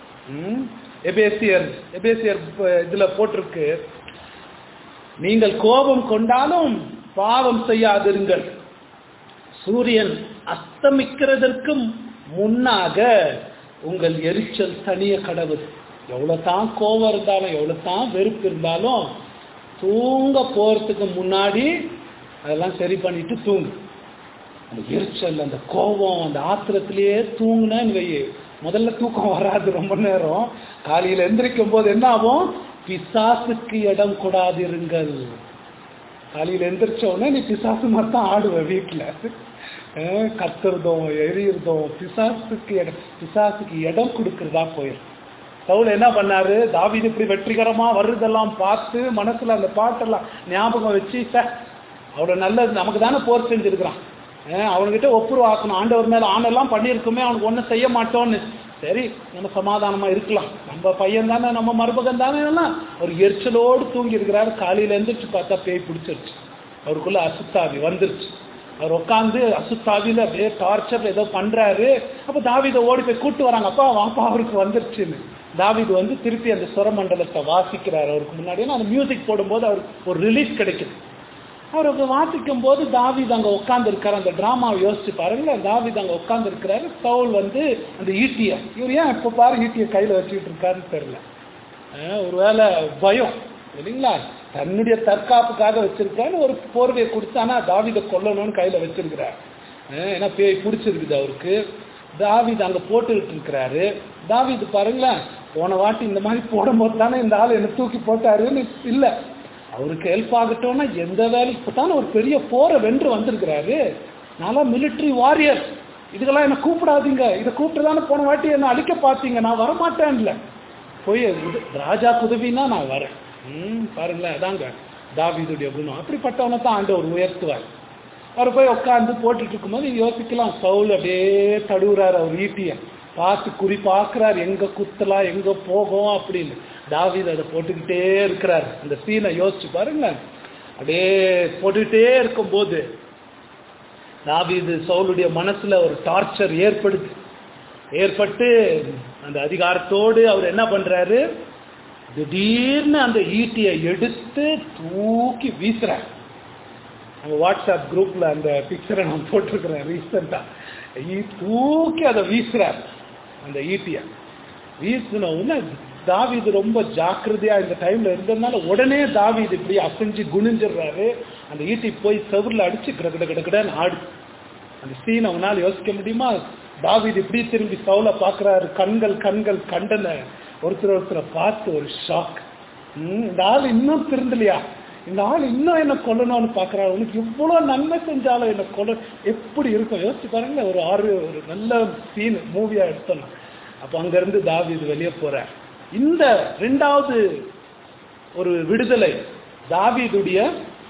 எபேசியர் இதுல போட்டிருக்கு, நீங்கள் கோபம் கொண்டாலும் பாவம் செய்யாதிருங்கள், சூரியன் அஸ்தமிக்கிறதற்கு முன்னாக உங்கள் எரிச்சல் தனிய கடவுள். எவ்வளவு தான் கோபம் இருந்தாலும் எவ்வளவு தான் வெறுப்பு இருந்தாலும் தூங்க போறதுக்கு முன்னாடி அதெல்லாம் சரி பண்ணிட்டு தூங்கு. அந்த எரிச்சல், அந்த கோபம், அந்த ஆத்திரத்திலேயே தூங்குனேன்னு வை, முதல்ல தூக்கம் வராது ரொம்ப நேரம். காலையில் எந்திரிக்கும் போது என்ன ஆகும், பிசாசுக்கு இடம் கொடாதிருங்கள். காலையில் எந்திரிச்ச உடனே நீ பிசாசு மாதிரி தான் ஆடுவ வீட்டுல, கத்துறதும் எரியுறதும், பிசாசுக்கு இடம் கொடுக்கறதா போயிடும். சவுல் என்ன பண்ணாரு, தாவீது இப்படி வெற்றிகரமா வர்றதெல்லாம் பார்த்து மனசுல அந்த பாட்டெல்லாம் ஞாபகம் வச்சு, அவ்வளவு நல்லது, நமக்கு தானே போர் செஞ்சிருக்கிறான், அவனுக்கிட்ட ஒப்புரவாக்கணும், ஆண்டவர் மேல ஆணெல்லாம் பண்ணியிருக்குமே, அவனுக்கு ஒன்றும் செய்ய மாட்டோன்னு, சரி நம்ம சமாதானமா இருக்கலாம், நம்ம பையன் தானே, நம்ம மருமகன் தானே, எல்லாம் ஒரு எரிச்சலோடு தூங்கி இருக்கிறாரு. காலையில எழுந்திரிச்சு பார்த்தா பேய் பிடிச்சிருச்சு, அவருக்குள்ள அசுத்தாவி வந்துருச்சு. அவர் உட்காந்து அசுத்தாவில அப்படியே டார்ச்சர் ஏதோ பண்றாரு. அப்ப தாவீதை ஓடி போய் கூட்டு வராங்க, அப்பா வாப்பா அவருக்கு வந்துருச்சுன்னு. தாவீது வந்து திருப்பி அந்த சுரமண்டலத்தை வாசிக்கிறார். அவருக்கு முன்னாடி அந்த மியூசிக் போடும்போது அவருக்கு ஒரு ரிலீஃப் கிடைக்குது. அவருக்கு வாசிக்கும் போது தாவீது அங்க உட்கார்ந்து இருக்காரு. அந்த டிராமாவை யோசிச்சு பாருங்க, தாவீது அங்க உட்கார்ந்து இருக்கிறாரு. சவுல் வந்து அந்த ஈட்டிய, இவர் ஏன் இப்ப பாரு ஈட்டிய கையில வச்சுக்கிட்டு இருக்காருன்னு தெரியல, ஒருவேளை பயம் இல்லைங்களா, தன்னுடைய தற்காப்புக்காக வச்சிருக்காரு. ஒரு போர்வையை கொடுத்தானா தாவீதை கொல்லணும்னு கையில வச்சிருக்கிறார். ஏன்னா பேய் பிடிச்சிருக்குது அவருக்கு. தாவீது அங்க போட்டுக்கிட்டு இருக்கிறாரு. தாவீது பாருங்களேன், போன வாட்டி இந்த மாதிரி போடும்போது தானே இந்த ஆள் என்ன தூக்கி போட்டாருன்னு இல்லை, அவருக்கு ஹெல்ப் ஆகட்டும்னா எந்த வேலைக்கு இப்பதானே ஒரு பெரிய போரை வென்று வந்திருக்கிறாரு. நல்லா மிலிட்ரி வாரியர், இதுக்கெல்லாம் என்ன கூப்பிடாதீங்க, இதை கூப்பிட்டு தானே போன வாட்டி என்ன அழிக்க பார்த்தீங்க, நான் வரமாட்டேன்ல, போய் ராஜா குதவினா நான் வரேன். பாருங்களேன், அதாங்க தாவீதுடைய குணம். அப்படிப்பட்டவனை தான் ஆண்டவர் உயர்த்துவார். அவர் போய் உட்காந்து போட்டுட்டு இருக்கும்போது யோசிக்கலாம், சவுல் அப்படியே தடுவுறாரு, அவர் ஈட்டிய பார்த்து குறி பார்க்கிறார், எங்க குத்தலாம் எங்க போகும் அப்படின்னு. தாவீது அதை போட்டுக்கிட்டே இருக்கிறார். அந்த சீனை யோசிச்சு பாருங்க. அப்படியே போட்டுக்கிட்டே இருக்கும் போது தாவீது சவுலுடைய மனசுல ஒரு டார்ச்சர் ஏற்பட்டு அந்த அதிகாரத்தோடு அவர் என்ன பண்றாரு, திடீர்னு அந்த ஈட்டியை எடுத்து தூக்கி வீசுறார். நம்ம வாட்ஸ்அப் குரூப்ல அந்த பிக்சரை நான் போட்டிருக்கிறேன் ரீசெண்டா. தூக்கி அதை வீசுறார். அந்த ஈட்டியை வீசின உடனே தாவீது ரொம்ப ஜாக்கிரதையா இந்த டைம்ல இருந்ததுனால உடனே தாவீது இப்படி அசைஞ்சு குனிஞ்சிடுறாரு. அந்த ஈட்டி போய் செவுர்ல அடிச்சு கிடக்கிடன்னு ஆடு. அந்த சீன் அவனால் யோசிக்க முடியுமா? தாவீது இப்படி திரும்பி சவுல பாக்குறாரு. கண்கள் கண்டன ஒருத்தரை பார்த்து ஒரு ஷாக். இந்த ஆள் இன்னும் திருந்தலையா? இந்த ஆள் இன்னும் என்ன கொல்லணும்னு பாக்குறாரு. உனக்கு இவ்வளவு நன்மை செஞ்சாலும் என்ன கொல்ல எப்படி இருக்கும் யோசிச்சு பாருங்க. ஒரு நல்ல சீன் மூவியா எடுத்தோம். அப்ப அங்க இருந்து தாவீது வெளியே போறார். இந்த இரண்டாவது ஒரு விடுதலை தாவீதுடைய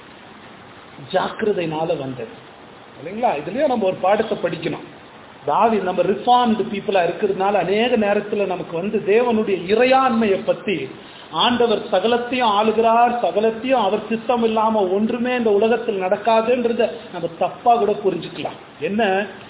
ஜாக்கிரதையினால வந்தது இல்லைங்களா? இதுலயும் நம்ம ஒரு பாடத்தை படிக்கணும். தாவீது நம்ம ரிஃபார்ம்டு பீப்புளா இருக்கிறதுனால அநேக நேரத்துல நமக்கு தேவனுடைய இறையாண்மையை பத்தி, ஆண்டவர் சகலத்தையும் ஆளுகிறார், சகலத்தையும் அவர் சித்தம் இல்லாம ஒன்றுமே இந்த உலகத்தில் நடக்காதுன்றத நம்ம தப்பா கூட புரிஞ்சுக்கலாம். என்ன,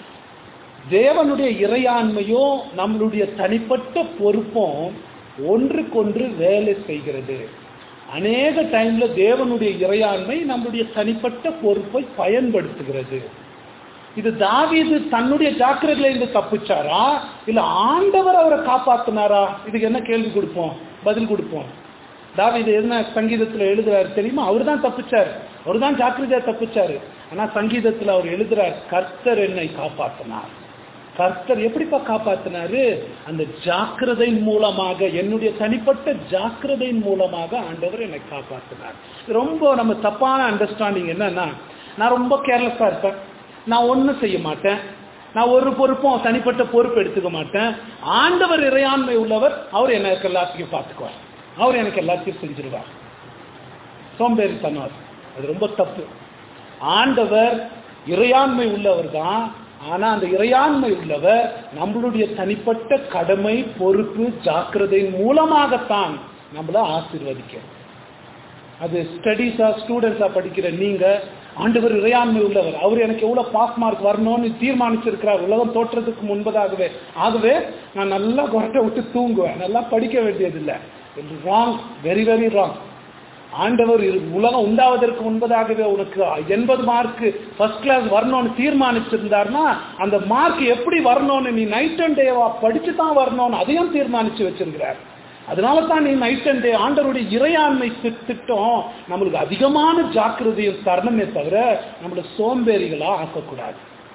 தேவனுடைய இறையாண்மையும் நம்மளுடைய தனிப்பட்ட பொறுப்பும் ஒன்றுக்கொன்று வேலை செய்கிறது. அநேக டைம்ல தேவனுடைய இறையாண்மை நம்மளுடைய தனிப்பட்ட பொறுப்பை பயன்படுத்துகிறது. இது தாவீது தன்னுடைய ஜாக்கிரதையில இருந்து தப்பிச்சாரா இல்ல ஆண்டவர் அவரை காப்பாத்தினாரா? இதுக்கு என்ன கேள்வி கொடுப்போம், பதில் கொடுப்போம். தாவீது என்ன சங்கீதத்துல எழுதுறாரு தெரியுமா? அவர் தான் தப்பிச்சாரு, அவர் தான் ஜாக்கிரதையா தப்பிச்சாரு. ஆனா சங்கீதத்துல அவர் எழுதுறார், கர்த்தர் என்னை காப்பாத்தினார். கர்த்தர் எப்படிப்பா காப்பாத்தினாரு? அந்த ஜாக்கிரதையின் மூலமாக, என்னுடைய தனிப்பட்ட ஜாக்கிரதையின் மூலமாக ஆண்டவர் என்னை காப்பாத்தினார். ரொம்ப நம்ம தப்பான அண்டர்ஸ்டாண்டிங் என்னன்னா, நான் ரொம்ப கேர்லெஸ்ஸா இருப்பேன், நான் ஒன்னும் செய்ய மாட்டேன், நான் ஒரு பொறுப்பும் தனிப்பட்ட பொறுப்பு எடுத்துக்க மாட்டேன், ஆண்டவர் இறையாண்மை உள்ளவர், அவர் எனக்கு எல்லாத்தையும் பார்த்துக்குவார், அவர் எனக்கு எல்லாத்தையும் செஞ்சிருவார். சோம்பேறித்தனம், அது ரொம்ப தப்பு. ஆண்டவர் இறையாண்மை உள்ளவர் தான். ஆனா அந்த இறையாண்மை உள்ளவர் நம்மளுடைய தனிப்பட்ட கடமை, பொறுப்பு, ஜாக்கிரதையின் மூலமாகத்தான் நம்மள ஆசீர்வதிக்க. அது ஸ்டடீஸா ஸ்டூடெண்ட்ஸா படிக்கிற நீங்க, ஆண்டவர் இறையாண்மை உள்ளவர், அவர் எனக்கு எவ்வளவு பாஸ் மார்க் வரணும்னு தீர்மானிச்சிருக்கிறார் உலகம் தோற்றத்துக்கு முன்பதாகவே. ஆகவே நான் நல்லா கொரட்டை விட்டு தூங்குவேன், நல்லா படிக்க வேண்டியதில்லை. Wrong, very very wrong. ஆண்டவர் உலகம் உண்டாவதற்கு முன்பதாகவே உனக்கு 80 மார்க் ஃபர்ஸ்ட் கிளாஸ் வரணும்னு தீர்மானிச்சிருந்தாருன்னா, அந்த மார்க் எப்படி வரணும்னு நீ நைட் அண்ட் டேவா படிச்சு தான் வரணும்னு அதையும் தீர்மானிச்சு வச்சிருக்கிறார். அதனால தான் நீ நைட் அண்ட் டே, ஆண்டவருடைய இறையாண்மை திட்டம் நம்மளுக்கு அதிகமான ஜாக்கிரதையும் தரணுமே தவிர நம்மள சோம்பேறிகளா ஆக்கக்கூடாது.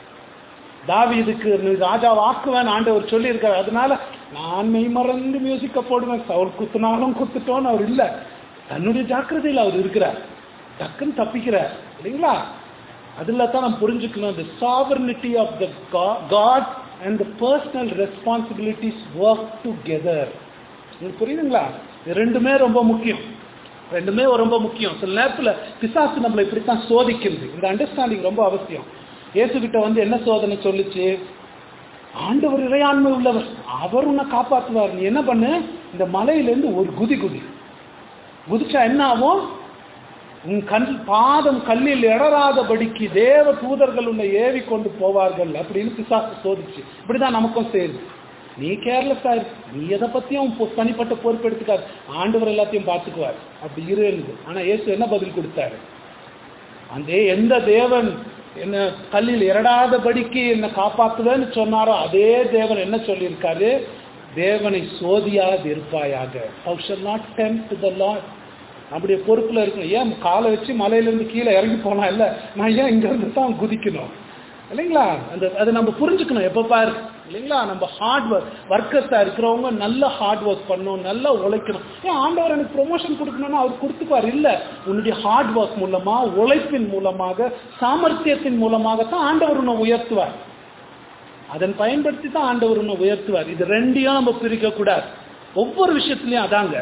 தாவீதுக்கு ராஜாவை ஆக்குவேன் ஆண்டவர் சொல்லி இருக்காரு. அதனால நான் மெய் மறந்து மியூசிக்க போடுவேன், சவுல் குத்துனாலும் குத்துட்டோன்னு அவர் இல்லை, தன்னுடைய ஜாக்கிரதையில் அவர் இருக்கிறார், டக்குன்னு தப்பிக்கிறார் இல்லைங்களா? அதுல தான் நம்ம புரிஞ்சுக்கணும், the sovereignty of the God and the personal responsibilities work together. உங்களுக்கு புரியுதுங்களா? இது ரெண்டுமே ரொம்ப முக்கியம், ரெண்டுமே ரொம்ப முக்கியம். சில நேரத்துல பிசாசு நம்மளை இப்படித்தான் சோதிக்கிறது. இந்த அண்டர்ஸ்டாண்டிங் ரொம்ப அவசியம். இயேசு கிட்ட என்ன சோதனை சொல்லுச்சு? ஆண்டவர் இறையாண்மை உள்ளவர், அவர் உன்னை காப்பாற்றுவார், நீ என்ன பண்ணு, இந்த மலையிலேருந்து ஒரு குதிச்சா என்ன ஆகும்? உன் பாதம் கல்லில் இடராதபடிக்கு தேவ தூதர்கள் உன்னை ஏவி கொண்டு போவார்கள் அப்படின்னு பிசாசு சோதிச்சு. இப்படிதான் நமக்கும் சேருது. நீ கேர்லெஸ்ஸா இருக்கு, நீ எதை பத்தியும் தனிப்பட்ட பொறுப்பு எடுத்துக்காது, ஆண்டவர் எல்லாத்தையும் பார்த்துக்குவார், அப்படி இருந்து. ஆனா இயேசு என்ன பதில் கொடுத்தாரு? அந்த எந்த தேவன் என்ன கல்லில் இடராதபடிக்கு என்ன காப்பாத்துவேன்னு சொன்னாரோ அதே தேவன் என்ன சொல்லியிருக்காரு? தேவனை சோதியாது இருப்பாயாக. Thou shall not tempt the Lord. நம்முடைய பொறுப்புல இருக்கணும். ஏன் காலை வச்சு மலையிலிருந்து கீழே இறங்கி போனா இல்ல, நான் ஏன் இங்க இருந்து தான் குதிக்கணும் இல்லைங்களா? அதை நம்ம புரிஞ்சுக்கணும் எப்ப பாரு இல்லைங்களா? நம்ம ஹார்ட் ஒர்க்கர்ஸா இருக்கிறவங்க நல்ல ஹார்ட் ஒர்க் பண்ணணும், நல்லா உழைக்கணும். ஏன் ஆண்டவர் எனக்கு ப்ரொமோஷன் கொடுக்கணும்னா அவர் கொடுத்துப்பார் இல்ல, உன்னுடைய ஹார்ட் ஒர்க் மூலமா, உழைப்பின் மூலமாக, சாமர்த்தியத்தின் மூலமாகத்தான் ஆண்டவர் உன்னை உயர்த்துவார். அதன் பயன்படுத்தி தான் ஆண்டவர் உன்னை உயர்த்துவார். இது ரெண்டையும் நம்ம பிரிக்க கூடாது. ஒவ்வொரு விஷயத்திலையும் அதாங்க,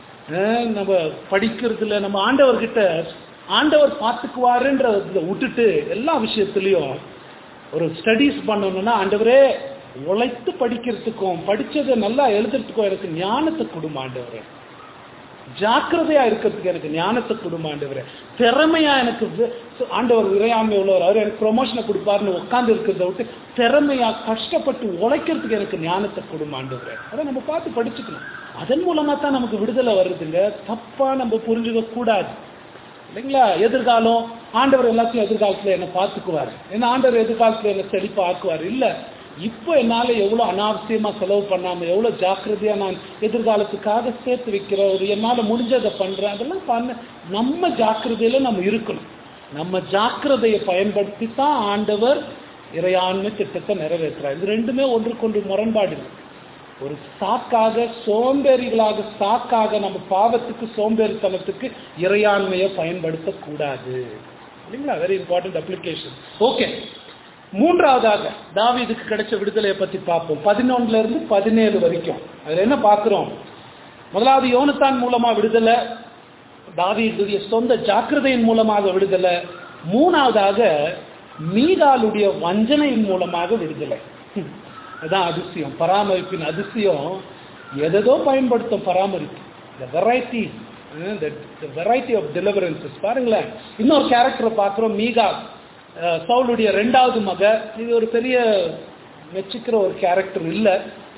நம்ம படிக்கிறதுல நம்ம ஆண்டவர்கிட்ட ஆண்டவர் பார்த்துக்குவாருன்றத விட்டுட்டு எல்லா விஷயத்திலையும் ஒரு ஸ்டடீஸ் பண்ணணும்னா, ஆண்டவரே உழைத்து படிக்கிறதுக்கும் படிச்சதை நல்லா எழுதுறதுக்கும் எனக்கு ஞானத்தை கொடுங்க ஆண்டவரே, ஜாக்கிரதையா இருக்கிறதுக்கு எனக்கு ஞானத்தை கொடுமா ஆண்டவரே. திறமையா எனக்கு ஆண்டவர் இறையாண்மை உள்ளவர், அவர் எனக்கு ப்ரொமோஷனை கொடுப்பாருன்னு உட்கார்ந்து இருக்கிறத விட்டு திறமையா கஷ்டப்பட்டு உழைக்கிறதுக்கு எனக்கு ஞானத்தை கொடுமா ஆண்டவரே. அதை நம்ம பார்த்து படிச்சுக்கணும். அதன் மூலமா தான் நமக்கு விடுதலை வருதுங்க. தப்பா நம்ம புரிஞ்சுக்க கூடாது இல்லைங்களா? எதிர்காலம் ஆண்டவர் எல்லாத்தையும் எதிர்காலத்துல என்ன பார்த்துக்குவாரு, ஏன்னா ஆண்டவர் எதிர்காலத்துல என்ன செழிப்பா ஆக்குவார் இல்ல. இப்போ என்னால எவ்வளவு அனாவசியமா செலவு பண்ணாம எவ்வளவு ஜாக்கிரதையா நான் எதிர்காலத்துக்காக சேர்த்து வைக்கிறவர், என்னால முடிஞ்சதை பண்றேன், அதெல்லாம் பண்ண நம்ம ஜாக்கிரதையில நம்ம இருக்கணும். நம்ம ஜாக்கிரதையை பயன்படுத்தி தான் ஆண்டவர் இறையாண்மை திட்டத்தை நிறைவேற்றுறார். இது ரெண்டுமே ஒன்றுக்கொன்று முரண்பாடு. ஒரு சாக்காக சோம்பேறிகளாக சாக்காக நம்ம பாவத்துக்கு சோம்பேறித்தனத்துக்கு இறையாண்மையை பயன்படுத்தக்கூடாது இல்லைங்களா? Very important application. ஓகே, மூன்றாவதாக தாவீதுக்கு கிடைச்ச விடுதலையை பத்தி பார்ப்போம். 11 இருந்து 17 வரைக்கும். அதுல என்ன பார்க்கிறோம்? முதலாவது யோனத்தான் மூலமா விடுதலை, தாவீதுடைய சொந்த ஜாக்கிரதையின் மூலமாக விடுதலை. மூணாவதாக மீகாலுடைய வஞ்சனையின் மூலமாக விடுதலை. அதான் அதிசயம், பராமரிப்பின் அதிசயம். எதோ பயன்படுத்தும் பராமரிப்பு. Variety of deliverances. பாருங்களேன், இன்னொரு கேரக்டரை பார்க்கிறோம், மீகால், சவுலுடைய 2வது மக. இது ஒரு பெரிய மெச்சிக்கிற ஒரு கேரக்டர் இல்லை.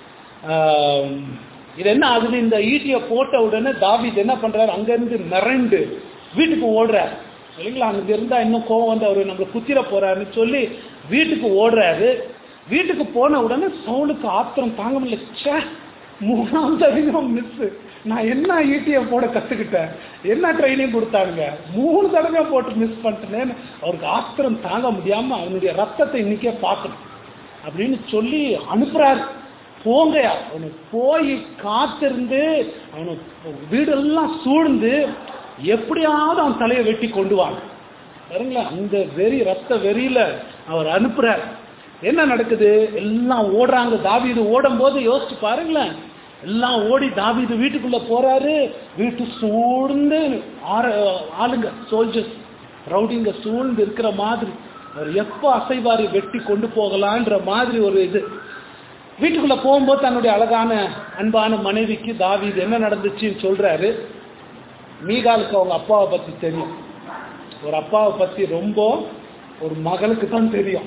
இது என்ன ஆகுது, இந்த ஈட்டியை போட்ட உடனே தாவீது என்ன பண்றாரு, அங்கிருந்து மிரண்டு வீட்டுக்கு ஓடுறாரு இல்லைங்களா? அங்க இருந்தா இன்னும் கோவம் வந்து அவரு நம்மளை குத்திர போறாருன்னு சொல்லி வீட்டுக்கு ஓடுறாரு. வீட்டுக்கு போன உடனே சவுலுக்கு ஆத்திரம் தாங்க முடியல. 3ஆம் தடவை மிஸ், நான் என்ன ஈட்டியை போட கத்துக்கிட்டேன், என்ன ட்ரைனிங் கொடுத்தாங்க, 3 தடவை போட்டு மிஸ் பண்ணிட்டேன்னு அவருக்கு ஆத்திரம் தாங்க முடியாம அவனுடைய ரத்தத்தை இன்னைக்கே பார்க்கணும் அப்படின்னு சொல்லி அனுப்புறாரு. போங்க, அவனு போய் காத்திருந்து அவனு வீடெல்லாம் சூழ்ந்து எப்படியாவது அவன் தலையை வெட்டி கொண்டு வாங்க பாருங்களேன். அந்த வெறி, ரத்த வெறியில அவர் அனுப்புறார். என்ன நடக்குது, எல்லாம் ஓடுறாங்க. தாவீது ஓடும் போது யோசிச்சு பாருங்களேன், எல்லாம் ஓடி தாவீது வீட்டுக்குள்ள போறாரு. வீட்டு சூழ்ந்து ஆளுங்க, சோல்ஜர்ஸ், ரவுடிங்க சூழ்ந்து இருக்கிற மாதிரி, அவர் எப்போ அசைவாரி வெட்டி கொண்டு போகலான்ற மாதிரி ஒரு இது. வீட்டுக்குள்ள போகும்போது தன்னுடைய அழகான அன்பான மனைவிக்கு தாவீது என்ன நடந்துச்சுன்னு சொல்றாரு. மீகாலுக்கு அவங்க அப்பாவை பத்தி தெரியும். ஒரு அப்பாவை பத்தி ரொம்ப ஒரு மகளுக்கு தான் தெரியும்.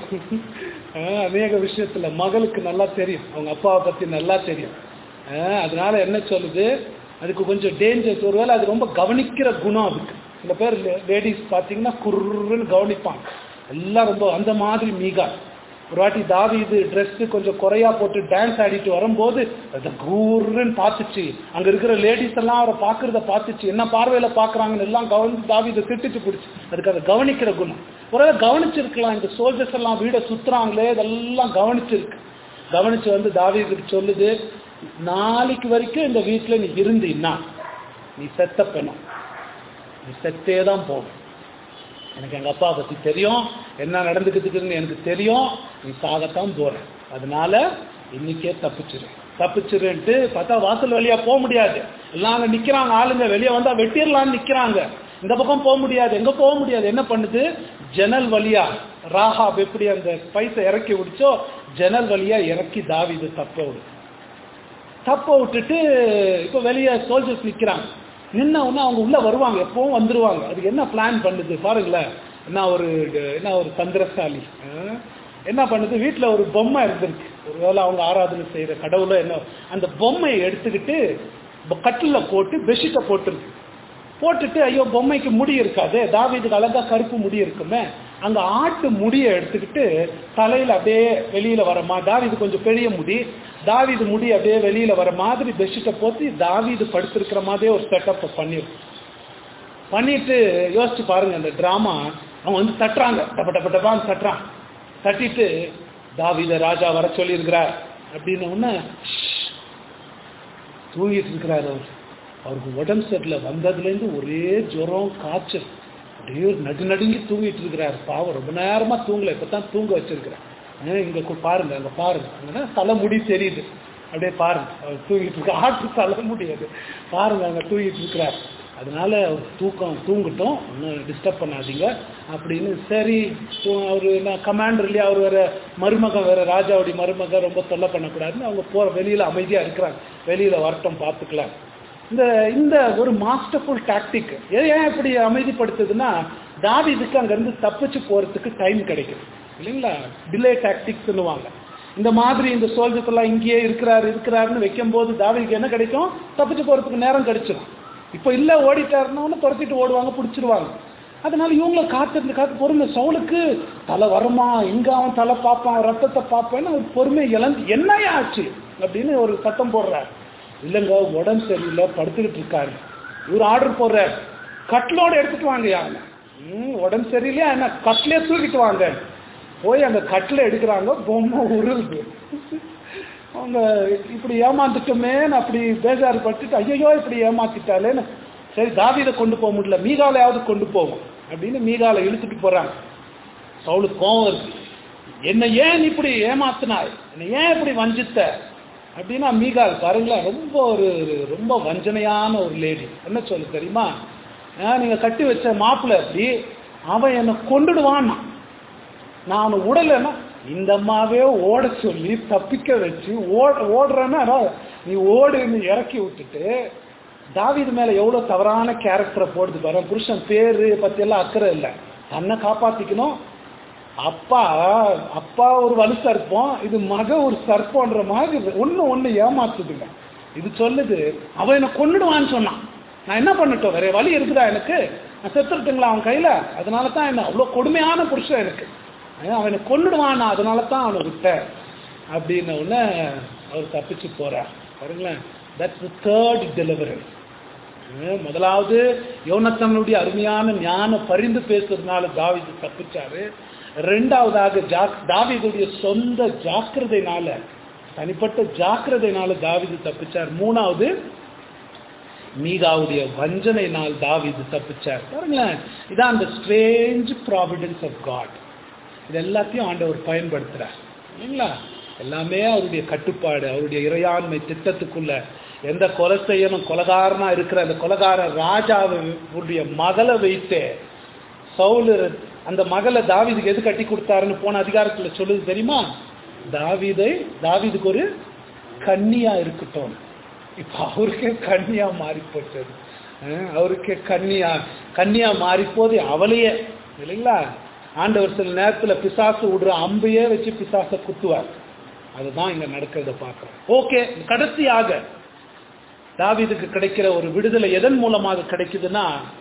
அநேக விஷயத்துல மகளுக்கு நல்லா தெரியும், அவங்க அப்பாவை பத்தி நல்லா தெரியும். அதனால என்ன சொல்லுது, அதுக்கு கொஞ்சம் டேஞ்சர்ஸ். ஒருவேளை அது ரொம்ப கவனிக்கிற குணம் அதுக்கு. சில பேர் லேடிஸ் பார்த்தீங்கன்னா குருன்னு கவனிப்பாங்க, எல்லாம் ரொம்ப அந்த மாதிரி. மீகால் ஒரு வாட்டி தாவீது ட்ரெஸ் கொஞ்சம் குறையா போட்டு டான்ஸ் ஆடிட்டு வரும்போது அதை கூர்ன்னு பார்த்துச்சு. அங்க இருக்கிற லேடிஸ் எல்லாம் அவரை பார்க்கறத பார்த்துச்சு, என்ன பார்வையில பாக்குறாங்கன்னு எல்லாம் கவனிச்சு தாவீதை திட்டிச்சு பிடிச்சு. அதுக்கு அதை கவனிக்கிற குணம். ஒருவேளை கவனிச்சிருக்கலாம், இந்த சோல்ஜர்ஸ் எல்லாம் வீடை சுத்துறாங்களே இதெல்லாம் கவனிச்சிருக்கு. கவனிச்சு வந்து தாவீதுக்கு சொல்லுது, நாளைக்கு வரைக்கும் இந்த வீட்டுல நீ இருந்தீன்னா நீ செத்த பெண்ணும், நீ செத்தே தான் போகும். எனக்கு எங்க அப்பா பத்தி தெரியும், என்ன நடந்துக்கிட்டுன்னு எனக்கு தெரியும், நீ சாகத்தான் போற. அதனால இன்னைக்கே தப்பிச்சிருன்ட்டு பார்த்தா வாசல் வழியா போக முடியாது. எல்லாம் அங்க நிக்கிறாங்க ஆளுங்க, வெளியே வந்தா வெட்டிடலான்னு நிக்கிறாங்க. இந்த பக்கம் போக முடியாது, எங்க போக முடியாது. என்ன பண்ணுது, ஜன்னல் வழியா, ராகாப் எப்படி அந்த பைசை இறக்கி விடுச்சோ ஜன்னல் வழியா இறக்கி தாவீது தப்ப விட்டுட்டு இப்ப வெளியே சோல்ஜர்ஸ் நிக்கிறாங்க. நின்ன உடனே அவங்க உள்ள வருவாங்க, எப்பவும் வந்துருவாங்க. அதுக்கு என்ன பிளான் பண்ணுது பாருங்களேன், என்ன ஒரு தந்திரசாலி. என்ன பண்ணுது, வீட்டுல ஒரு பொம்மை இருந்திருக்கு, ஒருவேளை அவங்க ஆராதனை செய்யற கடவுளோ என்ன, அந்த பொம்மையை எடுத்துக்கிட்டு கட்டில போட்டு பெட்ஷீட்டை போட்டுட்டு ஐயோ பொம்மைக்கு முடி இருக்காது, தாவீதுக்கு அழகா கருப்பு முடி இருக்குமே, அங்க ஆட்டு முடியை எடுத்துக்கிட்டு தலையில அப்படியே வெளியில வரமா, தாவீது கொஞ்சம் பெரிய முடி, தாவீது முடி அப்படியே வெளியில வர மாதிரி பெட்ஷீட்டை போத்தி தாவீது படுத்திருக்கிற மாதிரியே ஒரு செட்டப் பண்ணிட்டு யோசிச்சு பாருங்க அந்த டிராமா. அவங்க வந்து தட்டுறாங்க, டப்பட்டப்பான்னு தட்டுறான். தட்டிட்டு தாவீத ராஜா வர சொல்லி இருக்கிறார் அப்படின்னு ஒண்ணு தூங்கிட்டு இருக்கிறார். அவருக்கு உடம்பு சரியில்லை, வந்ததுலேருந்து ஒரே ஜுரம் காய்ச்சல், அப்படியே நடுங்கி தூங்கிட்டு இருக்கிறார். பாவம் ரொம்ப நேரமா தூங்கல, இப்பதான் தூங்க வச்சிருக்கிறேன். இங்க பாருங்க, அங்க பாருங்க, அங்கன்னா தலைமுடி தெரியுது, அப்படியே பாருங்க அவர் தூங்கிட்டு இருக்க, ஆட்டு தலைமுடி அது பாருங்க அங்க தூங்கிட்டு இருக்கிறார். அதனால அவர் தூங்கட்டும், ஒன்றும் டிஸ்டர்ப் பண்ணாதீங்க அப்படின்னு. சரி, அவரு கமாண்டர் இல்லையா, அவர் வேற மருமக, வேற ராஜாவுடைய மருமக, ரொம்ப தொல்லை பண்ணக்கூடாதுன்னு அவங்க வெளியில அமைதியா இருக்கிறாங்க. வெளியில வரட்டும் பார்த்துக்கலாம் இந்த இந்த ஒரு மாஸ்டர்ஃபுல் டாக்டிக் ஏன் இப்படி அமைதிப்படுத்துதுன்னா, தாவீதுக்கு அங்கிருந்து தப்பிச்சு போறதுக்கு டைம் கிடைக்கும் இல்லைங்களா. டிலே டாக்டிக்ஸ் சொல்லுவாங்க. இந்த மாதிரி இந்த சோல்ஜர்ஸ் எல்லாம் இங்கேயே இருக்கிறாருன்னு வைக்கும் போது தாவீதுக்கு என்ன கிடைக்கும், தப்பிச்சு போறதுக்கு நேரம் கிடைச்சிடும். இப்போ இல்ல ஓடிட்டாருன்னு துரத்திட்டு ஓடுவாங்க, பிடிச்சிருவாங்க. அதனால இவங்கள காத்து பொறுமை. சவுலுக்கு தலை வருமா, எங்க அவன் தலை பார்ப்பான், ரத்தத்தை பார்ப்பேன்னு ஒரு பொறுமை இழந்து என்னையா ஆச்சு அப்படின்னு ஒரு சத்தம் போடுறாரு. இல்லைங்க உடம்பு சரியில்லை, படுத்துக்கிட்டு இருக்காரு. இவர் ஆர்டர் போடுறாரு, கட்டிலோட எடுத்துட்டு வாங்க. யாருங்க உடம்பு சரியில்லையா என்ன, கட்டிலே தூக்கிட்டு வாங்க. போய் அந்த கட்டில எடுக்கிறாங்க, பொம்மை உருளுது. அவங்க இப்படி ஏமாந்துட்டோமே அப்படி பேஜாறு பட்டுட்டு, ஐயோ இப்படி ஏமாத்திட்டாலேன்னு சரி தாவீதை கொண்டு போக முடியல, மீகாலையாவது கொண்டு போவோம் அப்படின்னு மீகாலை இழுத்துட்டு போறாங்க. சவுலுக்கு கோவம் இருக்கு, என்ன ஏன் இப்படி ஏமாத்தினாய், என்ன ஏன் இப்படி வஞ்சித்த அப்படின்னா, மீகால் பாருங்களேன் ரொம்ப வஞ்சனையான ஒரு லேடி. என்ன சொல்லு தெரியுமா, நீங்க கட்டி வச்ச மாப்பிள்ள அப்படி அவன் என்னை கொண்டுடுவான், நான் அவனை உடலைன்னா இந்த அம்மாவே ஓட சொல்லி தப்பிக்க வச்சு ஓடுறேன்னா நீ ஓடுன்னு இறக்கி விட்டுட்டு, தாவீது மேல எவ்வளவு தவறான கேரக்டரை போடுது பாரு. புருஷன் பேரு பத்தி எல்லாம் அக்கறை இல்லை, தன்னை காப்பாத்திக்கணும். அப்பா ஒரு வலு சர்ப்பம், இது மக ஒரு சர்ப்பம்ன்ற மாதிரி ஒண்ணு ஏமாத்துதுங்க. இது சொல்லுது அவன் என்ன கொண்டுடுவான்னு சொன்னான், நான் என்ன பண்ணட்டும், வேற வழி இருக்குதா எனக்கு, நான் செத்துட்டுங்களா அவன் கையில, அதனால தான் என்ன அவ்வளவு கொடுமையான புருஷன் எனக்கு, அவனை கொண்டுடுவான், நான் அதனால தான் அவனை விட்டேன் அப்படின்னு உடனே அவர் தப்பிச்சு போறார். பாருங்களேன், that's the third deliverance. முதலாவது யோனத்தானுடைய அருமையான ஞான பரிந்து பேசுறதுனால தாவீது தப்பிச்சாரு. ரெண்டாவதாக தாவீதுடைய சொந்த ஜாக்கிரதைனால, தனிப்பட்ட ஜாக்கிரதைனால தாவீது தப்பிச்சார். மூணாவது மீகாவுடைய வஞ்சனையினால் தாவீது தப்பிச்சார். பாருங்களேன், இதான் அந்த ஸ்ட்ரேஞ்ச் ப்ராவிடன்ஸ் ஆஃப் காட். இது எல்லாத்தையும் ஆண்டவர் பயன்படுத்துறார் இல்லைங்களா. எல்லாமே அவருடைய கட்டுப்பாடு, அவருடைய இறையாண்மை திட்டத்துக்குள்ள. எந்த கொலை செய்யணும், கொலைகாரனா இருக்கிற அந்த கொலைகார ராஜாவுடைய மகளை வைத்து சவுல் அந்த மகளை தாவீதுக்கு எது கட்டி கொடுத்தாருன்னு போன அதிகாரத்துல சொல்லுது தெரியுமா, தாவீதுக்கு ஒரு கன்னியா இருக்கட்டும். இப்ப அவருக்கே கன்னியா மாறி போச்சது, அவருக்கே கன்னியா மாறி போது அவளையே இல்லைங்களா. ஆண்டவர் சில நேரத்துல பிசாசு விடுற அம்பையே வச்சு பிசாசை குத்துவார். அதுதான் இங்க நடக்கிறத பார்க்கிறோம். ஓகே, கடைசியாக தாவீதுக்கு கிடைக்கிற ஒரு விடுதலை எதன் மூலமாக கிடைக்குதுன்னா,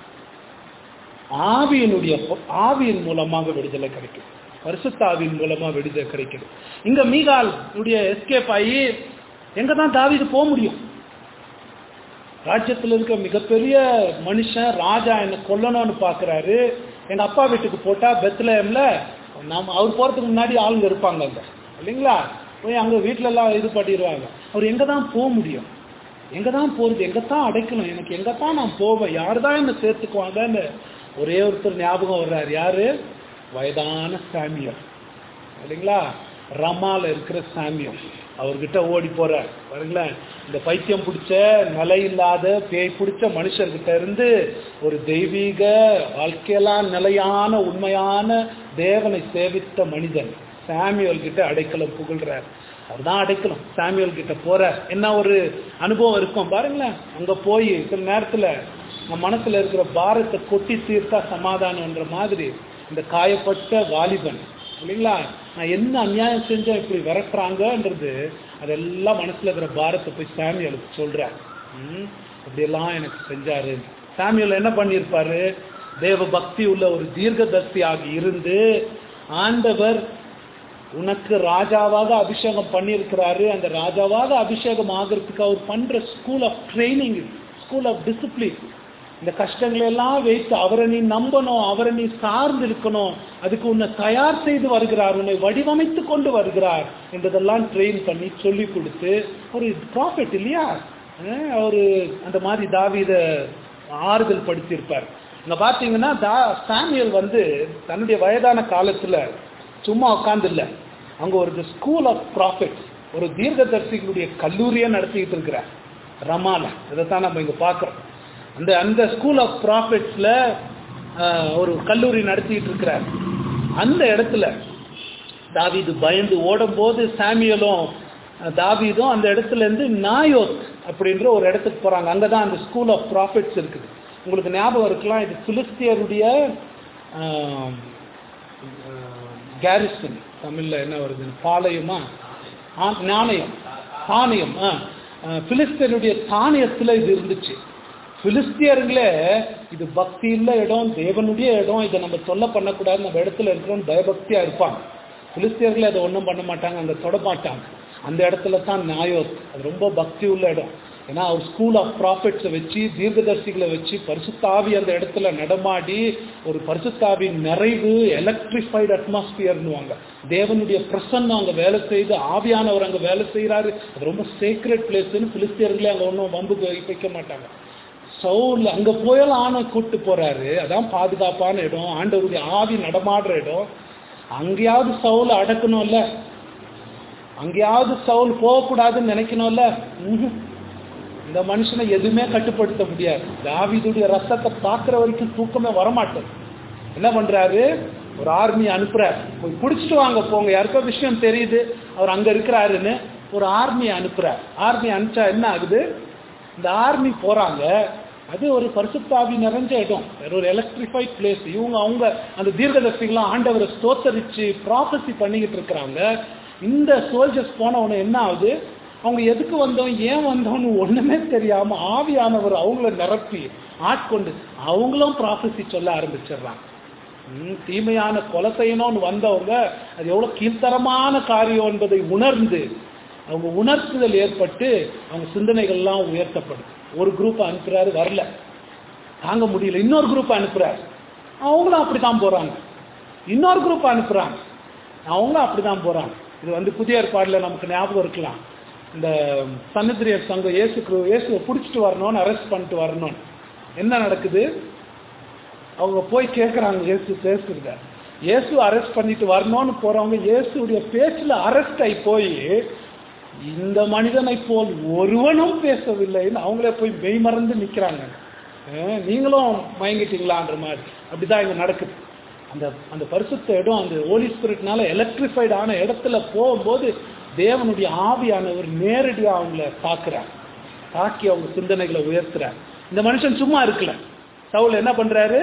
ஆவியின் மூலமாக விடுதலை கிடைக்கும். பரிசுத்த ஆவியின் மூலமா விடுதலை கிடைக்குது. இங்க மீகால் எஸ்கேப் ஆகி எங்க தான் தாவீது போக முடியும்? ராஜ்யத்தில் இருக்க மிகப்பெரிய மனுஷன் ராஜா என்ன கொல்லணும்னு பாக்குறாரு. எங்க அப்பா வீட்டுக்கு போட்டா பெத்லஹேம்ல அவர் போறதுக்கு முன்னாடி ஆளுங்க இருப்பாங்க அங்க இல்லைங்களா. போய் அங்க வீட்டுல எல்லாம் இது பண்ணிடுவாங்க. அவர் எங்கதான் போக முடியும்? எங்கதான் போறது? எங்கத்தான் அடைக்கணும்? எனக்கு எங்கத்தான் நான் போவேன்? யாருதான் என்ன சேர்த்துக்குவாங்கன்னு ஒரே ஒருத்தர் ஞாபகம் வர்றாரு. யாரு? வயதான சாமியல் இல்லைங்களா. ரமால இருக்கிற சாமியல் அவர்கிட்ட ஓடி போறார். பாருங்களேன், இந்த பைத்தியம் பிடிச்ச நிலை இல்லாத பேய் பிடிச்ச மனுஷர்கிட்ட இருந்து ஒரு தெய்வீக வாழ்க்கையெல்லாம் நிலையான உண்மையான தேவனை சேவித்த மனிதன் சாமியல் கிட்ட அடைக்கலம் புகழ்றார். அவர்தான் அடைக்கலம். சாமியல் கிட்ட போற என்ன ஒரு அனுபவம் இருக்கும் பாருங்களேன். அங்க போய் சில நேரத்துல நம்ம மனசுல இருக்கிற பாரத்தை கொட்டி தீர்த்தா சமாதானம்ன்ற மாதிரி இந்த காயப்பட்ட வாலிபன் இல்லைங்களா, நான் என்ன அநியாயம் செஞ்சேன் இப்படி விரட்டுறாங்கன்றது அதெல்லாம் மனசுல இருக்கிற பாரத்தை போய் சாமியலுக்கு சொல்றார். இப்படியெல்லாம் எனக்கு செஞ்சாரு. சாமியல் என்ன பண்ணியிருப்பாரு? தேவ பக்தி உள்ள ஒரு தீர்க்கதர்சியாக இருந்து ஆண்டவர் உனக்கு ராஜாவாக அபிஷேகம் பண்ணியிருக்கிறாரு. அந்த ராஜாவாக அபிஷேகம் ஆகிறதுக்கு அவர் பண்ற school of training, school of discipline. இந்த கஷ்டங்களை எல்லாம் வைத்து அவரை நீ நம்பணும், அவரை நீ சார்ந்து இருக்கணும், அதுக்கு உன்னை தயார் செய்து வருகிறார், உன்னை வடிவமைத்து கொண்டு வருகிறார் என்றதெல்லாம் ட்ரெயின் பண்ணி சொல்லி கொடுத்து ஒரு ப்ராஃபெட் இல்லையா. அவரு அந்த மாதிரி தாவீத ஆறுதல் படுத்தியிருப்பார். இங்க பாத்தீங்கன்னா சாமியல் தன்னுடைய வயதான காலத்துல சும்மா உட்கார்ந்து இல்ல, அங்க ஒரு ஸ்கூல் ஆஃப் ப்ராஃபெட், ஒரு தீர்க்கதரிசிகளுடைய கல்லூரியை நடத்திட்டு இருக்கிறார் ரமால. இதைத்தான் நம்ம இங்க பாக்குறோம். அந்த ஸ்கூல் ஆஃப் ப்ராஃபெட்ஸ்ல ஒரு கல்லூரி நடத்திட்டு இருக்கிறார். அந்த இடத்துல தாவீது பயந்து ஓடும் போது சாமியலும் தாவீதும் அந்த இடத்துல இருந்து நாயோத் அப்படின்ற ஒரு இடத்துக்கு போறாங்க. அங்கதான் அந்த ஸ்கூல் ஆஃப் ப்ராஃபிட்ஸ் இருக்குது. உங்களுக்கு ஞாபகம் இருக்கலாம், இது பிலிஸ்தியருடைய கேரிசன், தமிழ்ல என்ன வருது, பாளையமா, தானியம், பிலிஸ்தியருடைய தானியத்துல இது இருந்துச்சு. பிலிஸ்தியர்களே இது பக்தி இல்ல இடம், தேவனுடைய இடம், இதை நம்ம தொல்லை பண்ணக்கூடாது, நம்ம இடத்துல இருக்கிறோம் பயபக்தியா இருப்பாங்க. பிலிஸ்தியர்களே அதை ஒன்றும் பண்ண மாட்டாங்க, அங்கே தொட மாட்டாங்க. அந்த இடத்துல தான் நாயோத், அது ரொம்ப பக்தி உள்ள இடம். ஏன்னா அவர் ஸ்கூல் ஆஃப் ப்ராஃபிட்ஸை வச்சு, தீர்க்கதரிசிகளை வச்சு, பரிசுத்தாவி அந்த இடத்துல நடமாடி, ஒரு பரிசுத்தாவி நிறைவு, எலக்ட்ரிஃபைடு அட்மாஸ்பியர்னுவாங்க, தேவனுடைய பிரசன்னம் அங்கே வேலை செய்து, ஆவியானவர் அங்கே வேலை செய்கிறாரு. அது ரொம்ப சீக்ரெட் பிளேஸ்ன்னு பிலிஸ்தியர்களே அங்கே ஒன்றும் வம்பு வைக்க மாட்டாங்க. சவுல் அங்கே போயெல்லாம் ஆணை கூப்பிட்டு போறாரு, அதான் பாதுகாப்பான இடம், ஆண்டவருடைய ஆவி நடமாடுற இடம். அங்கேயாவது சவுல் அடக்கணும்ல, அங்கேயாவது சவுல் போகக்கூடாதுன்னு நினைக்கணும்ல. இந்த மனுஷனை எதுவுமே கட்டுப்படுத்த முடியாது. தாவீதுடைய ரத்தத்தை பார்க்குற வரைக்கும் தூக்கமே வரமாட்டேன். என்ன பண்றாரு, ஒரு ஆர்மி அனுப்புறாரு, போய் பிடிச்சிட்டு வாங்க போங்க, யாருக்கோ விஷயம் தெரியுது அவர் அங்க இருக்கிறாருன்னு ஒரு ஆர்மி அனுப்புறாரு. ஆர்மி அனுப்பிச்சா என்ன ஆகுது, இந்த ஆர்மி போறாங்க, அது ஒரு பரிசுத்தாவி நிறைஞ்ச இடம், ஒரு எலக்ட்ரிஃபைட் பிளேஸ். இவங்க அவங்க அந்த தீர்க்கதரிசிகளாம் ஆண்டவரை ஸ்தோத்தரிச்சு ப்ராஃபஸி பண்ணிக்கிட்டு இருக்கிறாங்க. இந்த சோல்ஜர்ஸ் போன உடனே என்ன ஆகுது, அவங்க எதுக்கு வந்தோம் ஏன் வந்தோம்னு ஒண்ணுமே தெரியாம ஆவியானவர் அவங்கள நிரப்பி ஆட்கொண்டு அவங்களும் ப்ராஃபஸி சொல்ல ஆரம்பிச்சிடுறாங்க. தீமையான கொலை செய்யணும்னு வந்தவங்க அது எவ்வளவு கீழ்த்தரமான காரியம் என்பதை உணர்ந்து அவங்க உணர்த்துதல் ஏற்பட்டு அவங்க சிந்தனைகள்லாம் உயர்த்தப்படும். ஒரு குரூப் அனுப்புறாரு, வரல, தாங்க முடியல, இன்னொரு குரூப் அனுப்புறாரு, அவங்களும் அப்படித்தான் போறாங்க. இன்னொரு குரூப் அனுப்புறாங்க, அவங்களும் அப்படிதான் போறாங்க. இது புதிய ஏற்பாடுல நமக்கு ஞாபகம் இருக்கலாம், இந்த சன்னதிரியர் சங்கம் இயேசுவை பிடிச்சிட்டு வரணும்னு, அரெஸ்ட் பண்ணிட்டு வரணும்னு. என்ன நடக்குது, அவங்க போய் கேட்குறாங்க இயேசு பேசுறத. இயேசு அரெஸ்ட் பண்ணிட்டு வரணும்னு போறவங்க இயேசுடைய பேச்சுல அரெஸ்ட் ஆகி போய் இந்த மனிதனை போல் ஒருவனும் பேசவில்லைன்னு அவங்களே போய் மெய் மறந்து நிற்கிறாங்க. நீங்களும் மயங்கிட்டீங்களான்ற மாதிரி. அப்படிதான் இங்க நடக்குது. அந்த பரிசுத்த இடம், அந்த ஹோலி ஸ்பிரிட்னால எலக்ட்ரிஃபைட் ஆன இடத்துல போகும்போது தேவனுடைய ஆவியானவர் நேரடியா அவங்கள தாக்குறார், தாக்கி அவங்க சிந்தனைகளை உயர்த்துறார். இந்த மனுஷன் சும்மா இருக்கல. சவுல் என்ன பண்றாரு,